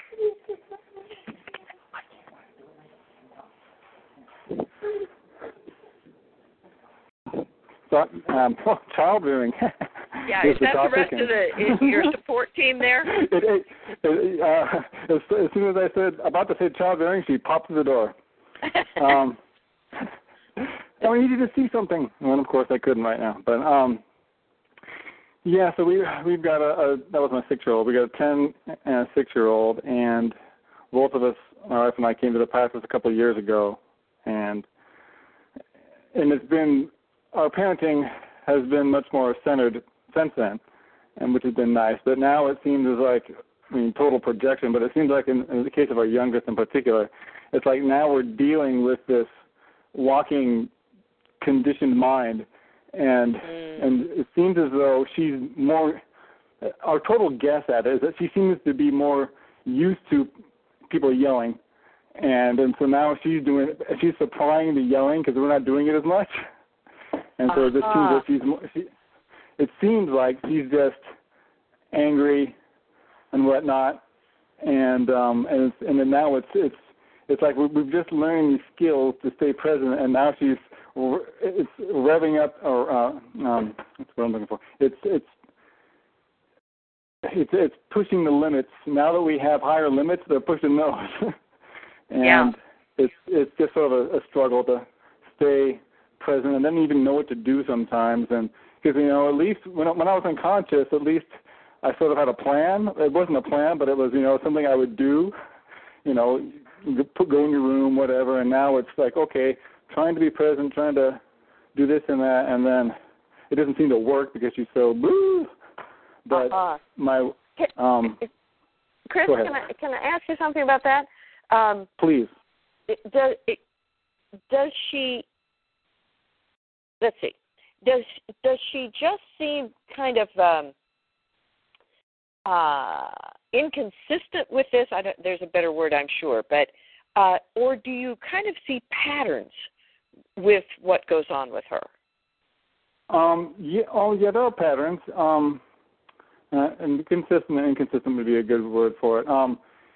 now. So, um, oh, child rearing. Yeah, is that the rest of the is your support team there? It, it, it, uh, as, as soon as I said about to say child rearing, she popped through the door. Um, I needed to see something. Well, of course I couldn't right now, but um, yeah. So we we've got a, a that was my six-year-old. We got a ten and a six-year-old, and both of us, my wife and I, came to the practice a couple of years ago, and and it's been our parenting has been much more centered since then, and which has been nice. But now it seems as like, I mean, total projection, but it seems like in, in the case of our youngest in particular, it's like now we're dealing with this walking conditioned mind, and mm. and it seems as though she's more our total guess at it is that she seems to be more used to people yelling, and and so now she's doing she's supplying the yelling because we're not doing it as much, and so uh-huh. this seems that she's more, she, it seems like she's just angry and whatnot, and um and it's, and then now it's it's it's like we've just learned these skills to stay present, and now she's it's revving up or uh, um that's what I'm looking for. It's it's It's it's pushing the limits. Now that we have higher limits, they're pushing those, and yeah. it's it's just sort of a, a struggle to stay present and then even know what to do sometimes. And because you know, at least when I, when I was unconscious, at least I sort of had a plan. It wasn't a plan, but it was you know something I would do. You know, go in your room, whatever. And now it's like okay, trying to be present, trying to do this and that, and then it doesn't seem to work because she's so boo. But uh-huh. my um, Chris, can I can I ask you something about that? Um, Please. Does it, does she? Let's see. Does does she just seem kind of um, uh, inconsistent with this? I don't, there's a better word, I'm sure, but uh, or do you kind of see patterns with what goes on with her? Um. Yeah. Oh, yeah. There are patterns. Um. Uh, and consistent and inconsistent would be a good word for it. Um,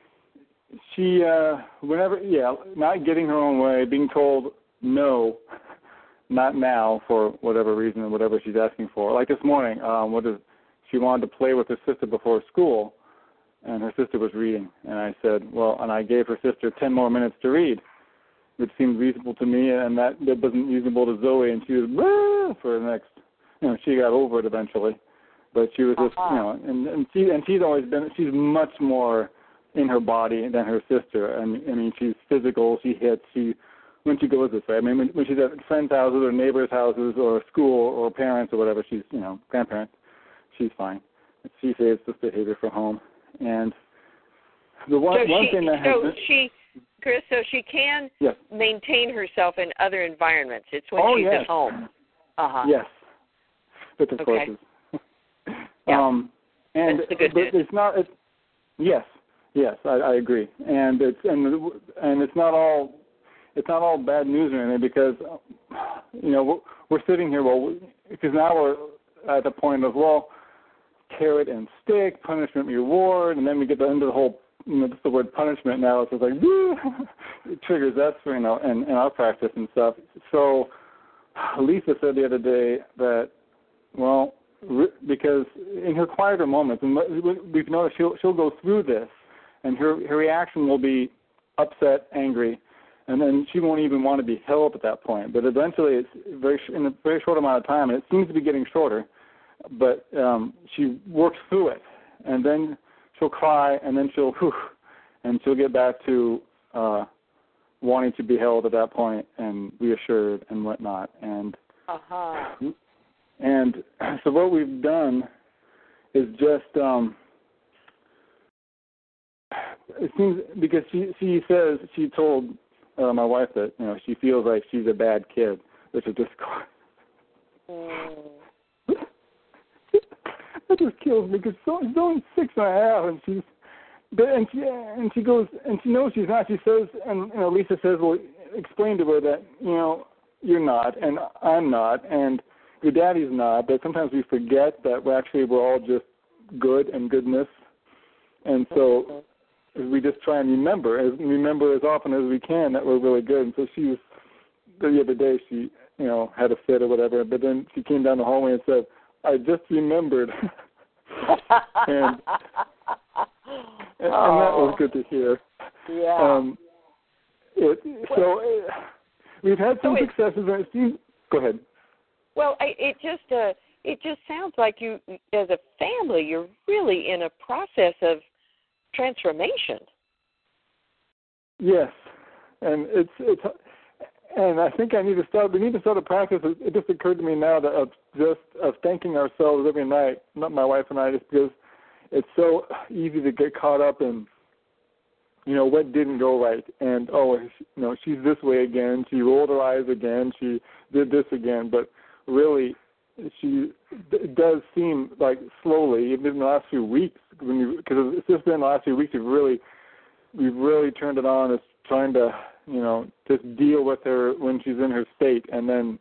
she, uh, whenever, yeah, not getting her own way, being told no, not now for whatever reason, whatever she's asking for. Like this morning, um, what is, she wanted to play with her sister before school, and her sister was reading. And I said, well, and I gave her sister ten more minutes to read, which seemed reasonable to me, and that, that wasn't reasonable to Zoe, and she was, for the next, you know, she got over it eventually. But she was just, uh-huh. you know, and and she and she's always been, she's much more in her body than her sister. And I mean, she's physical. She hits. She when she goes this way. I mean, when, when she's at friends' houses or neighbors' houses or school or parents or whatever, she's, you know, grandparents. She's fine. She saves this behavior for home. And the one so one she, thing that so has been, she, Chris, so she can yes. maintain herself in other environments. It's when oh, she's yes. at home. Uh huh. Yes. But of okay. course. It's, Yeah. Um, and That's the good but news. it's not. It's, yes, yes, I, I agree. And it's and and it's not all. It's not all bad news or anything because, you know, we're, we're sitting here. Well, because now we're at the point of well, carrot and stick, punishment, reward, and then we get the, into the whole. You know, just the word punishment now. It's just like woo, it triggers that for you know, and, and our practice and stuff. So, Lisa said the other day that, well. Because in her quieter moments, and we've noticed she'll she'll go through this, and her her reaction will be upset, angry, and then she won't even want to be held at that point. But eventually, it's very in a very short amount of time, and it seems to be getting shorter. But um, she works through it, and then she'll cry, and then she'll whew, and she'll get back to uh, wanting to be held at that point and reassured and whatnot. And uh-huh. And so what we've done is just, um, it seems, because she she says, she told uh, my wife that, you know, she feels like she's a bad kid, which is just, mm. that just kills me, because she's only six and a half, and she's, and she, and she goes, and she knows she's not, she says, and, you know, Lisa says, well, explain to her that, you know, you're not, and I'm not, and your daddy's not, but sometimes we forget that we're actually we're all just good and goodness, and so we just try and remember, as remember as often as we can that we're really good. And so she was the other day, she you know had a fit or whatever, but then she came down the hallway and said, "I just remembered," and, and oh. and that was good to hear. Yeah. Um, it, so uh, we've had some so successes, and it seems. Go ahead. Well, I, it just uh, it just sounds like you, as a family, you're really in a process of transformation. Yes, and it's it's, and I think I need to start. We need to start a practice. It just occurred to me now that of just of thanking ourselves every night, not my wife and I, just because it's so easy to get caught up in, you know, what didn't go right, and oh, you know, she's this way again. She rolled her eyes again. She did this again, but really, she it does seem like slowly, even in the last few weeks, when you because it's just been the last few weeks, we've really we've really turned it on. It's trying to you know just deal with her when she's in her state, and then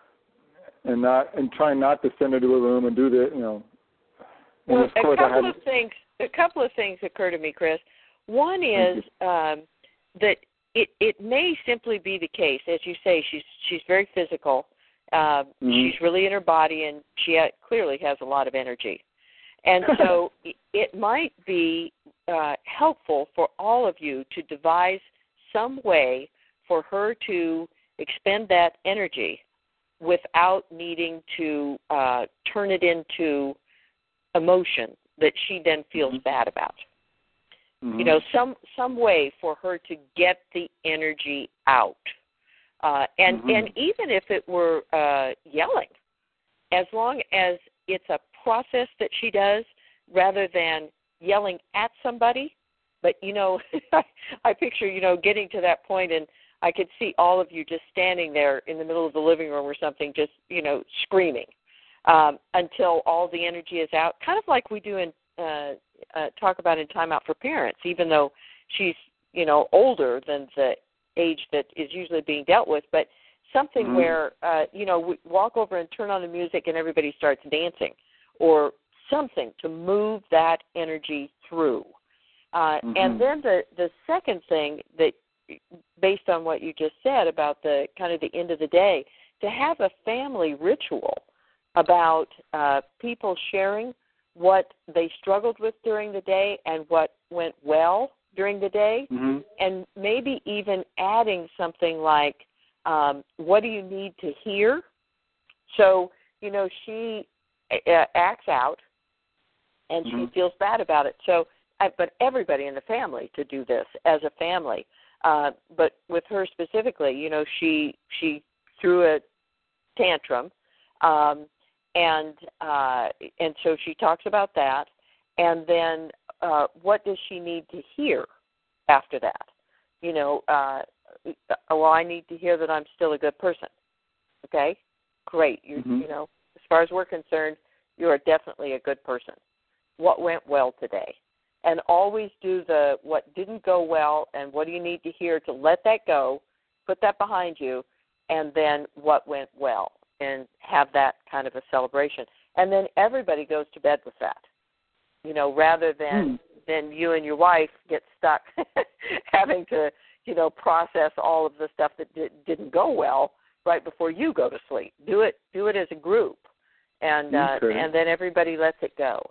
and not and trying not to send her to a room and do the you know. Well, of course a couple I had, of things. A couple of things occur to me, Chris. One is um, that it it may simply be the case, as you say, she's she's very physical. Uh, mm-hmm. She's really in her body, and she ha- clearly has a lot of energy. And so it might be uh, helpful for all of you to devise some way for her to expend that energy without needing to uh, turn it into emotion that she then feels mm-hmm. bad about. Mm-hmm. You know, some some way for her to get the energy out. Uh, and, mm-hmm. and even if it were uh, yelling, as long as it's a process that she does rather than yelling at somebody. But, you know, I picture, you know, getting to that point, and I could see all of you just standing there in the middle of the living room or something, just, you know, screaming um, until all the energy is out, kind of like we do in uh, uh, talk about in Time Out for Parents, even though she's, you know, older than the age that is usually being dealt with, but something mm-hmm. where, uh, you know, we walk over and turn on the music and everybody starts dancing or something to move that energy through. Uh, mm-hmm. And then the, the second thing that, based on what you just said about the kind of the end of the day, to have a family ritual about uh, people sharing what they struggled with during the day and what went well during the day, mm-hmm. and maybe even adding something like, um, what do you need to hear? So, you know, she uh, acts out, and mm-hmm. she feels bad about it. So, uh, but everybody in the family to do this as a family. Uh, but with her specifically, you know, she she threw a tantrum, um, and uh, and so she talks about that, and then uh, what does she need to hear after that? You know, uh, well, I need to hear that I'm still a good person. Okay, great. You mm-hmm. you know, as far as we're concerned, you are definitely a good person. What went well today? And always do the what didn't go well and what do you need to hear to let that go, put that behind you, and then what went well, and have that kind of a celebration. And then everybody goes to bed with that, you know, rather than, mm. than you and your wife get stuck having to, you know, process all of the stuff that did, didn't go well right before you go to sleep. Do it do it as a group, and uh, okay. and then everybody lets it go.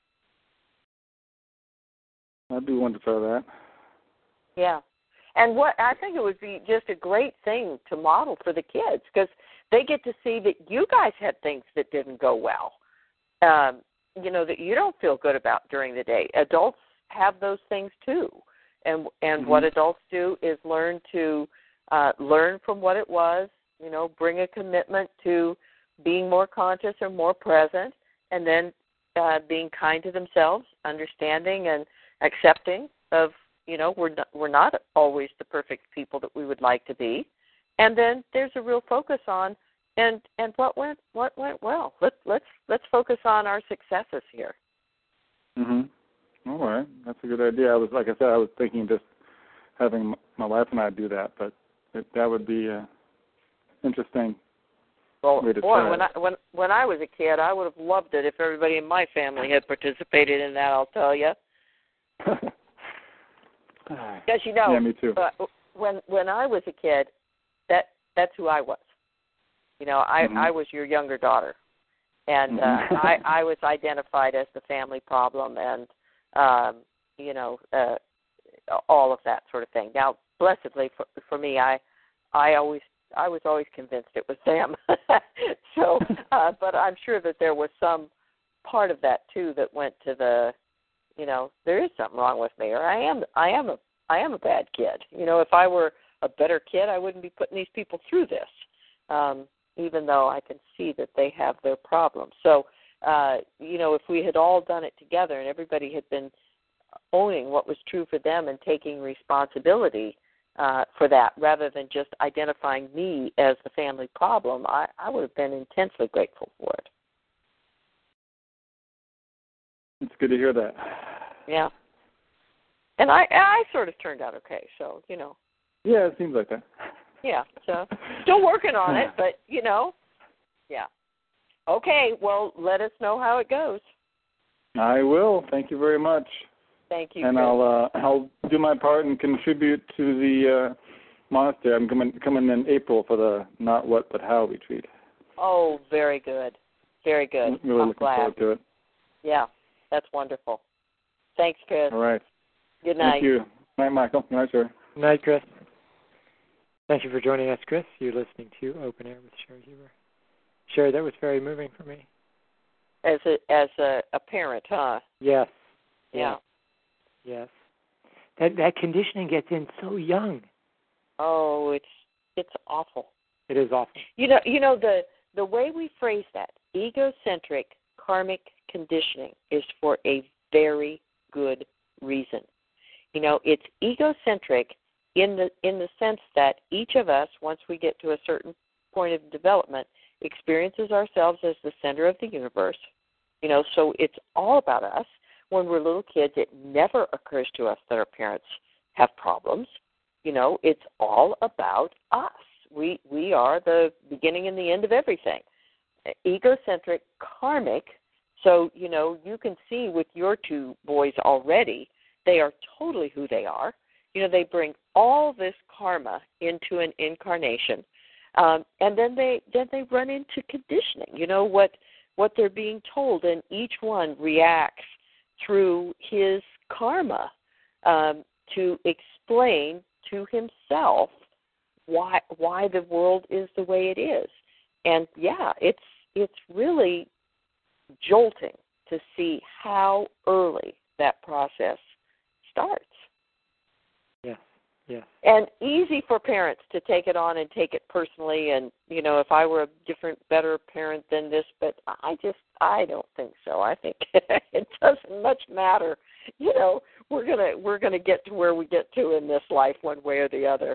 I'd be one to try that. Yeah. And what I think it would be just a great thing to model for the kids, because they get to see that you guys had things that didn't go well, um, you know, that you don't feel good about during the day. Adults have those things too. And and mm-hmm. what adults do is learn to uh, learn from what it was, you know, bring a commitment to being more conscious or more present, and then uh, being kind to themselves, understanding and accepting of, you know, we're not, we're not always the perfect people that we would like to be, and then there's a real focus on and and what went what went well. Let's let's let's focus on our successes here. Mhm. All right, that's a good idea. I was like I said, I was thinking just having my wife and I do that, but it, that would be uh, interesting. Well, way to boy, try when it. I when when I was a kid, I would have loved it if everybody in my family had participated in that. I'll tell you. Because you know, yeah, me too. Uh, when when I was a kid, that that's who I was. You know, I mm-hmm. I was your younger daughter, and mm-hmm. uh, I I was identified as the family problem, and um, you know, uh, all of that sort of thing. Now, blessedly for for me, I I always I was always convinced it was them. so, uh, but I'm sure that there was some part of that too that went to the, you know, there is something wrong with me, or I am I am a I am a bad kid. You know, if I were a better kid, I wouldn't be putting these people through this, um, even though I can see that they have their problems. So, uh, you know, if we had all done it together and everybody had been owning what was true for them and taking responsibility, uh, for that, rather than just identifying me as the family problem, I, I would have been intensely grateful for it. It's good to hear that. Yeah. And I I sort of turned out okay, so, you know. Yeah, it seems like that. Yeah, so still working on it, but, you know, yeah. Okay, well, let us know how it goes. I will. Thank you very much. Thank you. And Chris. I'll uh, I'll do my part and contribute to the uh, monastery. I'm coming coming in April for the Not What But How retreat. Oh, very good. Very good. I'm really I'm looking glad. forward to it. Yeah, that's wonderful. Thanks, Chris. All right. Good night. Thank you. Good night, Michael. Good night, sir. Good night, Chris. Thank you for joining us, Chris. You're listening to Open Air with Sherry Huber. Sherry, that was very moving for me. As a as a, a parent, huh? Yes. Yeah. Yes. That that conditioning gets in so young. Oh, it's it's awful. It is awful. You know, you know the the way we phrase that, egocentric karmic conditioning, is for a very good reason. You know, it's egocentric in the in the sense that each of us, once we get to a certain point of development, experiences ourselves as the center of the universe. You know, so it's all about us. When we're little kids, it never occurs to us that our parents have problems. You know, it's all about us. We we are the beginning and the end of everything. Egocentric, karmic. So, you know, you can see with your two boys already, they are totally who they are. You know, they bring all this karma into an incarnation, um, and then they then they run into conditioning. You know what what they're being told, and each one reacts through his karma um, to explain to himself why why the world is the way it is. And yeah, it's it's really jolting to see how early that process starts. Yes, yes. And easy for parents to take it on and take it personally. And, you know, if I were a different, better parent than this, but I just, I don't think so. I think it doesn't much matter. You know, we're gonna we're gonna get to where we get to in this life one way or the other.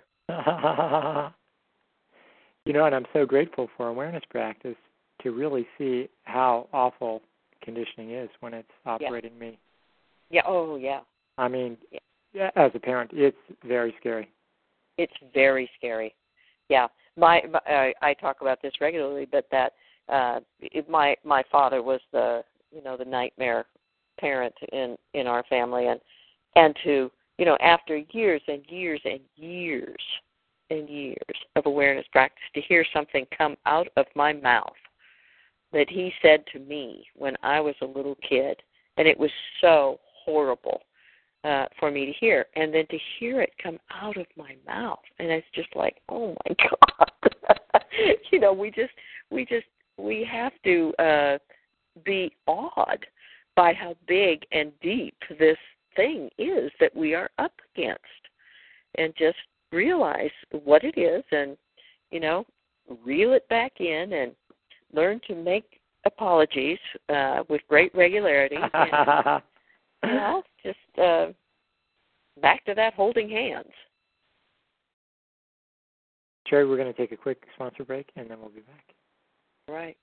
You know, and I'm so grateful for awareness practice to really see how awful conditioning is when it's operating yeah. me. Yeah. Oh, yeah. I mean, yeah. as a parent, it's very scary. It's very scary. Yeah. My, my I, I talk about this regularly, but that uh, it, my my father was the you know the nightmare parent in in our family, and and to you know after years and years and years and years of awareness practice, to hear something come out of my mouth that he said to me when I was a little kid, and it was so horrible uh, for me to hear, and then to hear it come out of my mouth, and it's just like, oh my God, you know, we just, we just, we have to uh, be awed by how big and deep this thing is that we are up against, and just realize what it is, and you know, reel it back in and learn to make apologies uh, with great regularity. And, you know, just uh, back to that holding hands. Sherry, we're going to take a quick sponsor break, and then we'll be back. Right.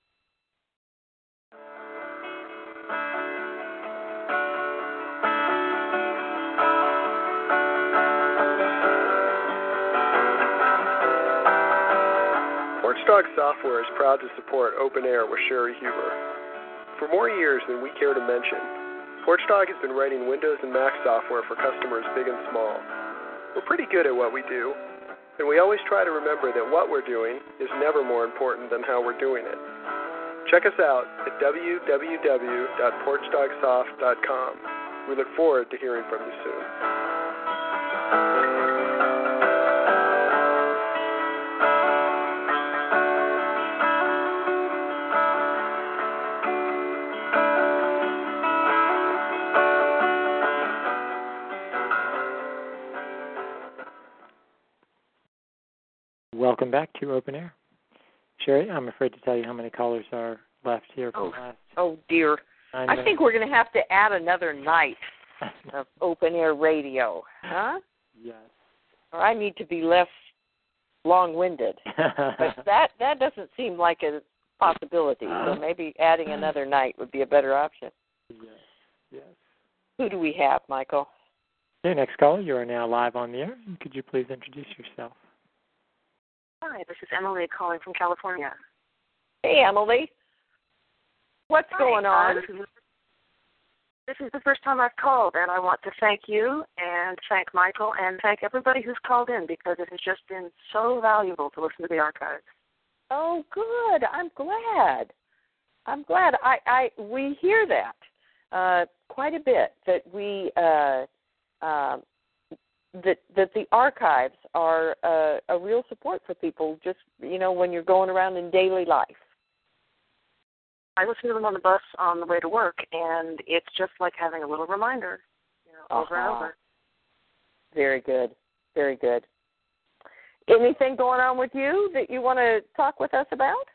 Porchdog Software is proud to support Open Air with Sherry Huber. For more years than we care to mention, Porchdog has been writing Windows and Mac software for customers big and small. We're pretty good at what we do, and we always try to remember that what we're doing is never more important than how we're doing it. Check us out at w w w dot porchdog soft dot com. We look forward to hearing from you soon. Welcome back to Open Air. Sherry, I'm afraid to tell you how many callers are left here from oh, last. Oh, dear. I think we're going to have to add another night of Open Air radio. Huh? Yes. or I need to be less long-winded. But that that doesn't seem like a possibility. So maybe adding another night would be a better option. Yes. Yes. Who do we have, Michael? Okay, next caller. You are now live on the air. Could you please introduce yourself? Hi, this is Emily calling from California. Hey, Emily. What's Hi, going on? Uh, this, is, this is the first time I've called, and I want to thank you and thank Michael and thank everybody who's called in because it has just been so valuable to listen to the archives. Oh, good. I'm glad. I'm glad. I, I we hear that uh, quite a bit, that we uh, uh, that that the archives are uh, a real support for people. Just you know, when you're going around in daily life. I listen to them on the bus on the way to work, and it's just like having a little reminder, you know, over uh-huh. and over. Very good. Very good. Anything going on with you that you want to talk with us about?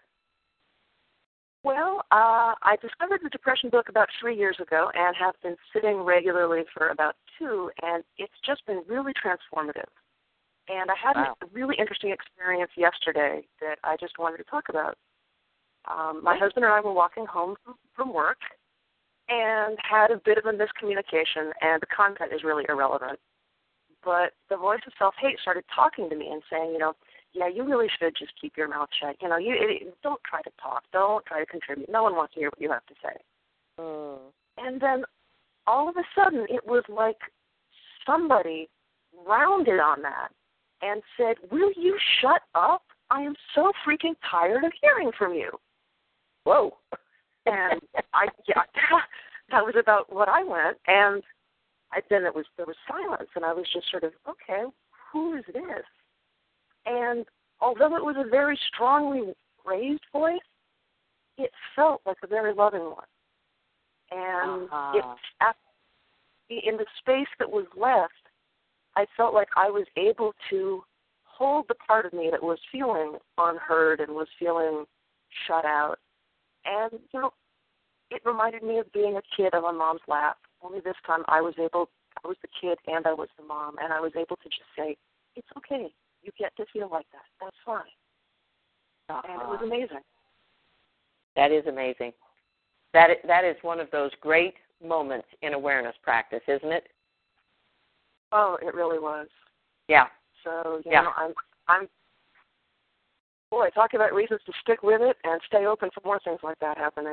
Well, uh, I discovered the depression book about three years ago and have been sitting regularly for about two, and it's just been really transformative. And I had wow. a really interesting experience yesterday that I just wanted to talk about. Um, my husband and I were walking home from work and had a bit of a miscommunication, and the content is really irrelevant. But the voice of self-hate started talking to me and saying, you know, yeah, you really should just keep your mouth shut. You know, you it, don't try to talk. Don't try to contribute. No one wants to hear what you have to say. Mm. And then all of a sudden it was like somebody rounded on that and said, will you shut up? I am so freaking tired of hearing from you. Whoa. And I, yeah, that was about what I went. And I, then it was there was silence, and I was just sort of, okay, who is this? And although it was a very strongly raised voice, it felt like a very loving one. And uh-huh. it, in the space that was left, I felt like I was able to hold the part of me that was feeling unheard and was feeling shut out. And, you know, it reminded me of being a kid on my mom's lap. Only this time I was able, I was the kid and I was the mom, and I was able to just say, it's okay. You get to feel like that. That's fine. Uh-huh. And it was amazing. That is amazing. That is, that is one of those great moments in awareness practice, isn't it? Oh, it really was. Yeah. So, you yeah. know, I'm, I'm, boy, talk about reasons to stick with it and stay open for more things like that happening.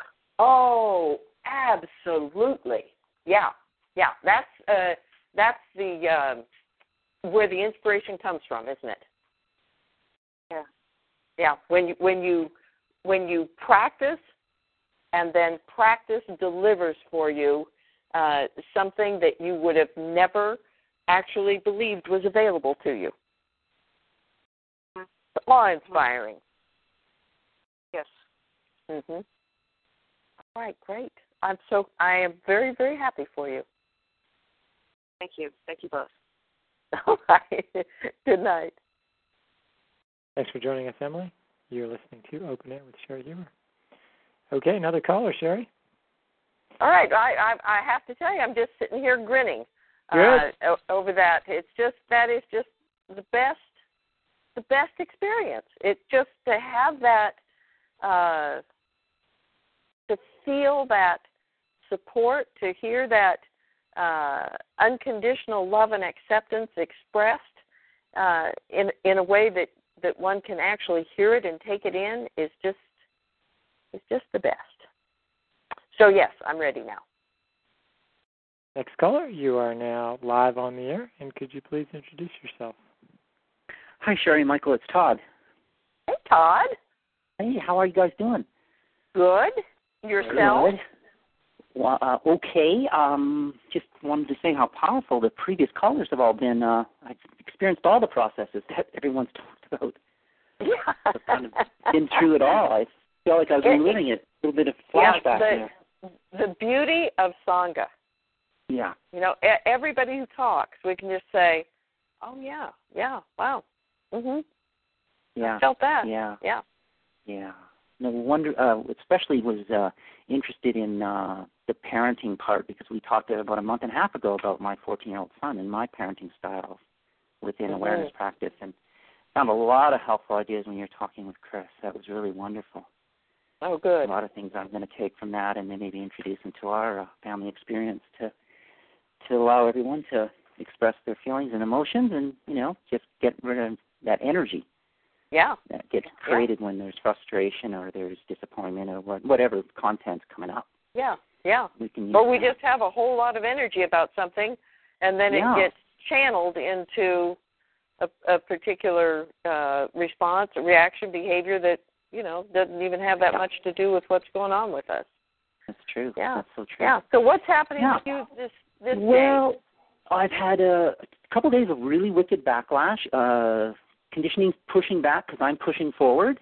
Oh, absolutely. Yeah, yeah. That's uh, that's the uh, where the inspiration comes from, isn't it? Yeah. Yeah. When you when you when you practice, and then practice delivers for you uh, something that you would have never actually believed was available to you. Mm-hmm. Awe-inspiring. Yes. Mhm. All right, great. I'm so I am very, very happy for you. Thank you. Thank you both. All right. Good night. Thanks for joining us, Emily. You're listening to Open Air with Sherry Huber. Okay, another caller, Sherry. All right. I, I I have to tell you, I'm just sitting here grinning Good. uh, over that. It's just that is just the best the best experience. It's just to have that. Uh, to feel that support, to hear that uh, unconditional love and acceptance expressed uh, in in a way that, that one can actually hear it and take it in is just is just the best. So yes, I'm ready now. Next caller, you are now live on the air, and could you please introduce yourself? Hi, Sherry, Michael, it's Todd. Hey, Todd. Hey, how are you guys doing? Good. Yourself? Good. Well, uh, okay. Um, just wanted to say how powerful the previous callers have all been. Uh, I've experienced all the processes that everyone's talked about. Yeah. I've kind of been through it all. I feel like I've been living it. A little bit of flashback yeah, the, there. The beauty of Sangha. Yeah. You know, everybody who talks, we can just say, oh, yeah, yeah, wow. Mm-hmm. Yeah. I felt that. Yeah. Yeah. Yeah. No wonder, uh, especially was uh, interested in uh, the parenting part because we talked about a month and a half ago about my fourteen-year-old son and my parenting style within mm-hmm. awareness practice, and found a lot of helpful ideas when you were talking with Chris. That was really wonderful. Oh, good. A lot of things I'm going to take from that and then maybe introduce into our uh, family experience to to allow everyone to express their feelings and emotions and, you know, just get rid of that energy. Yeah. That gets created yeah. when there's frustration or there's disappointment or what, whatever content's coming up. Yeah, yeah. We can use but we that. just have a whole lot of energy about something, and then yeah. it gets channeled into a, a particular uh, response, a reaction, behavior that, you know, doesn't even have that yeah. much to do with what's going on with us. That's true. Yeah. That's so true. Yeah. So what's happening yeah. with you this, this well, day? I've had a, a couple days of really wicked backlash. Uh, conditioning's pushing back because I'm pushing forward.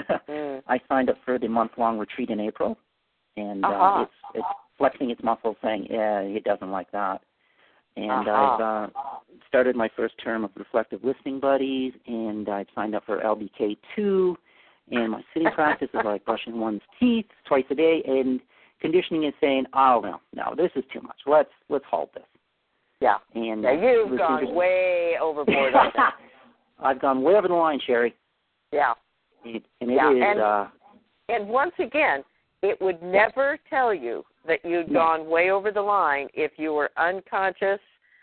mm. I signed up for the month-long retreat in April, and uh-huh. uh, it's, it's flexing its muscles saying, yeah, it doesn't like that. And uh-huh. I've uh, started my first term of Reflective Listening Buddies, and I've signed up for L B K two, and my sitting practice is like brushing one's teeth twice a day, and conditioning is saying, oh, no, no, this is too much. Let's let's halt this. Yeah. And yeah, you've gone way overboard on that. I've gone way over the line, Sherry. Yeah. It, and it yeah. is... And, uh, and once again, it would never tell you that you'd no. gone way over the line if you were unconscious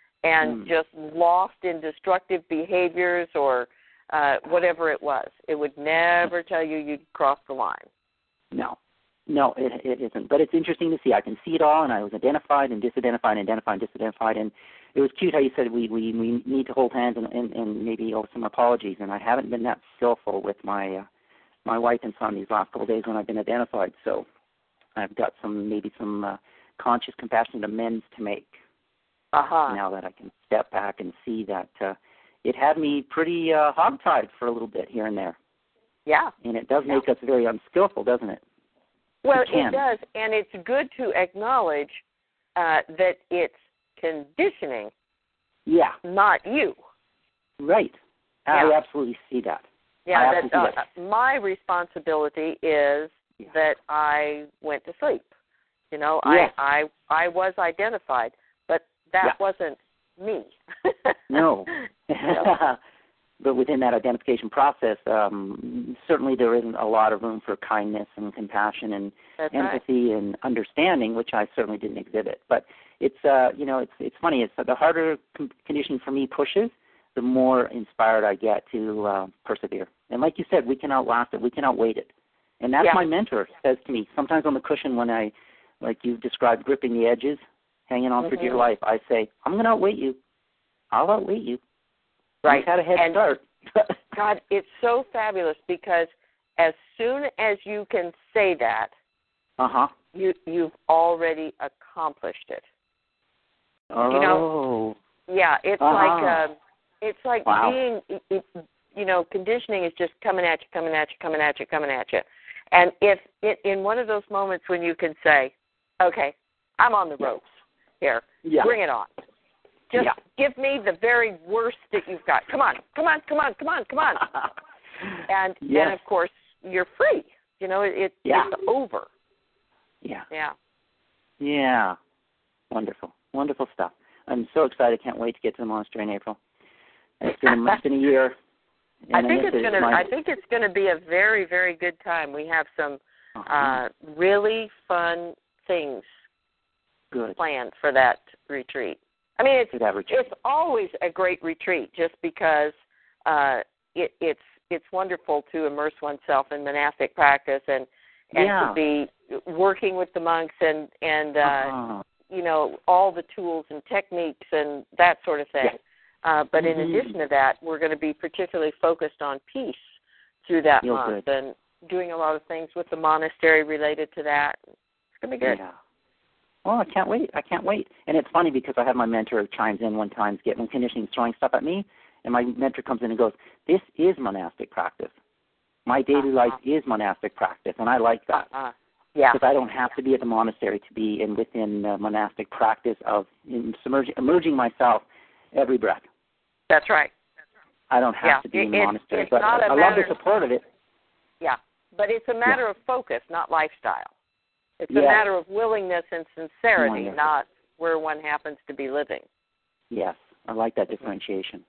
and mm. just lost in destructive behaviors or uh, whatever it was. It would never tell you you'd crossed the line. No. No, it, it isn't. But it's interesting to see. I can see it all, and I was identified and disidentified and identified and disidentified. And it was cute how you said we, we, we need to hold hands and, and, and maybe owe some apologies. And I haven't been that skillful with my uh, my wife and son these last couple of days when I've been identified. So I've got some maybe some uh, conscious, compassionate amends to make. Uh-huh. Now that I can step back and see that uh, it had me pretty uh, hogtied for a little bit here and there. Yeah. And it does yeah. make us very unskillful, doesn't it? Well, it, it does, and it's good to acknowledge uh, that it's conditioning, yeah, not you. Right. Yeah. I absolutely see that. Yeah, that, uh, that. my responsibility is yeah. that I went to sleep. You know, yes. I, I I was identified, but that yeah. wasn't me. no. But within that identification process, um, certainly there isn't a lot of room for kindness and compassion and That's empathy right. and understanding, which I certainly didn't exhibit. But it's, uh, you know, it's it's funny. It's the harder conditioning for me pushes, the more inspired I get to uh, persevere. And like you said, we can outlast it. We can outwait it. And that's yeah. my mentor says to me sometimes on the cushion when I, like you described, gripping the edges, hanging on mm-hmm. for dear life. I say, I'm going to outwait you. I'll outwait you. Right. You've had a head and start. God, it's so fabulous because as soon as you can say that, uh-huh. you, you've already accomplished it. Oh. You know, yeah, it's uh-huh. like uh, it's like wow. being, it, you know, conditioning is just coming at you, coming at you, coming at you, coming at you. And if it, in one of those moments when you can say, okay, I'm on the ropes here, yeah. bring it on. Just yeah. give me the very worst that you've got. Come on, come on, come on, come on, come on. and yes. and of course you're free. You know, it, yeah. it's over. Yeah. Yeah. Yeah. Wonderful. Wonderful stuff. I'm so excited. Can't wait to get to the monastery in April. It's been, it's been a year. I think it's gonna. My... I think it's gonna be a very, very good time. We have some uh-huh. uh, really fun things good. planned for that retreat. I mean, it's it's always a great retreat just because uh, it, it's it's wonderful to immerse oneself in monastic practice and and yeah. to be working with the monks and and uh, uh-huh. you know all the tools and techniques and that sort of thing. Yeah. Uh, but mm-hmm. in addition to that, we're going to be particularly focused on peace through that Feel month good. and doing a lot of things with the monastery related to that. It's going to be good. Yeah. Well, I can't wait. I can't wait. And it's funny because I have my mentor chimes in one time, getting conditioning, throwing stuff at me, and my mentor comes in and goes, this is monastic practice. My daily uh-huh. life is monastic practice, and I like that. Uh-huh. Yeah. Because I don't have to be at the monastery to be in within uh, monastic practice of in submerging, immerging myself every breath. That's right. I don't have yeah. to be it, in the it, monastery, it's but not I a love matter, the support of it. Yeah, but it's a matter yeah. of focus, not lifestyle. It's yes. a matter of willingness and sincerity, Wonderful. not where one happens to be living. Yes, I like that differentiation.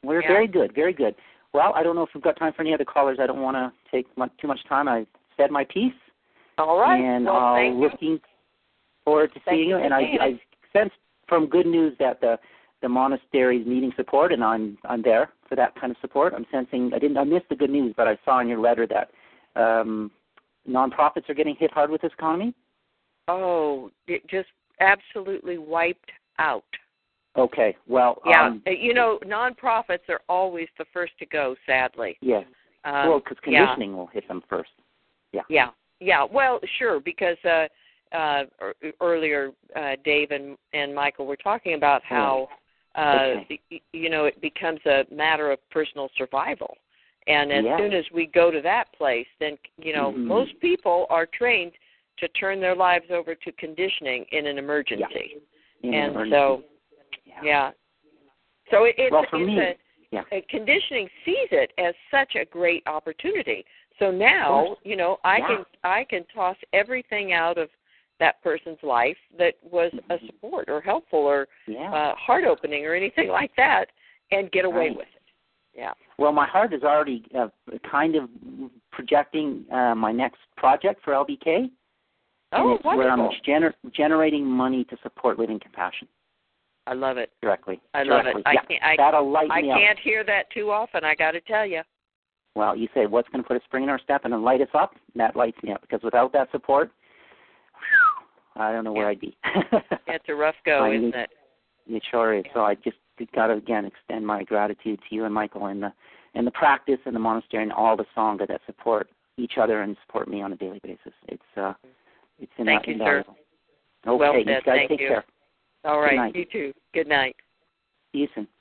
We're yeah. very good, very good. Well, I don't know if we've got time for any other callers. I don't want to take much, too much time. I've said my piece. All right. And well, I'm thank looking you. forward to thank seeing you. you. And I, I sensed from Good News that the the monastery is needing support, and I'm I'm there for that kind of support. I'm sensing I didn't I missed the good news, but I saw in your letter that um, nonprofits are getting hit hard with this economy. Oh, it just absolutely wiped out. Okay, well, yeah, um, you know, nonprofits are always the first to go. Sadly, yes. Um, well, because conditioning yeah. will hit them first. Yeah. Yeah. Yeah. Well, sure, because uh, uh, earlier uh, Dave and, and Michael were talking about how uh, okay. you know it becomes a matter of personal survival, and as yeah. soon as we go to that place, then you know mm-hmm. most people are trained to turn their lives over to conditioning in an emergency, yeah. in and an emergency. so yeah. yeah. So it, it's, well, for it's me, a, yeah. a conditioning sees it as such a great opportunity. So now, you know, I yeah. can I can toss everything out of that person's life that was a support or helpful or yeah. uh, heart opening or anything like that, and get away right. with it. Yeah. Well, my heart is already uh, kind of projecting uh, my next project for L B K. Oh, and it's wonderful. where I'm gener- generating money to support Living Compassion. I love it. Directly. I love Directly. it. I yeah. can't. I, That'll light I me can't up. hear that too often. I got to tell you. Well, you say what's going to put a spring in our step and then light us up? That lights me up because without that support, whew, I don't know where yeah. I'd be. It's a rough go, I isn't need, it? It sure is. So I just got to again extend my gratitude to you and Michael and the and the practice and the monastery and all the Sangha that support each other and support me on a daily basis. It's uh, it's in Thank you, invaluable. sir. Okay, well you said. guys Thank take you. care. All right. Good night. You too. Good night. See you soon.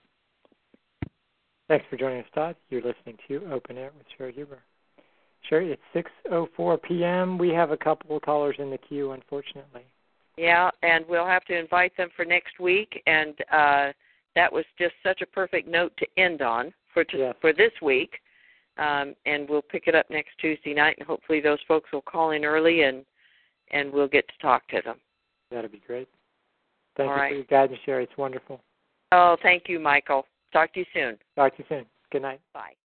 Thanks for joining us, Todd. You're listening to Open Air with Sherry Huber. Sherry, it's six oh four p.m. We have a couple of callers in the queue, unfortunately. Yeah, and we'll have to invite them for next week. And uh, that was just such a perfect note to end on for to, yes. for this week. Um, and we'll pick it up next Tuesday night, and hopefully those folks will call in early, and and we'll get to talk to them. That'll be great. Thank All you right. for your guidance, Sherry. It's wonderful. Oh, thank you, Michael. Talk to you soon. Talk to you soon. Good night. Bye.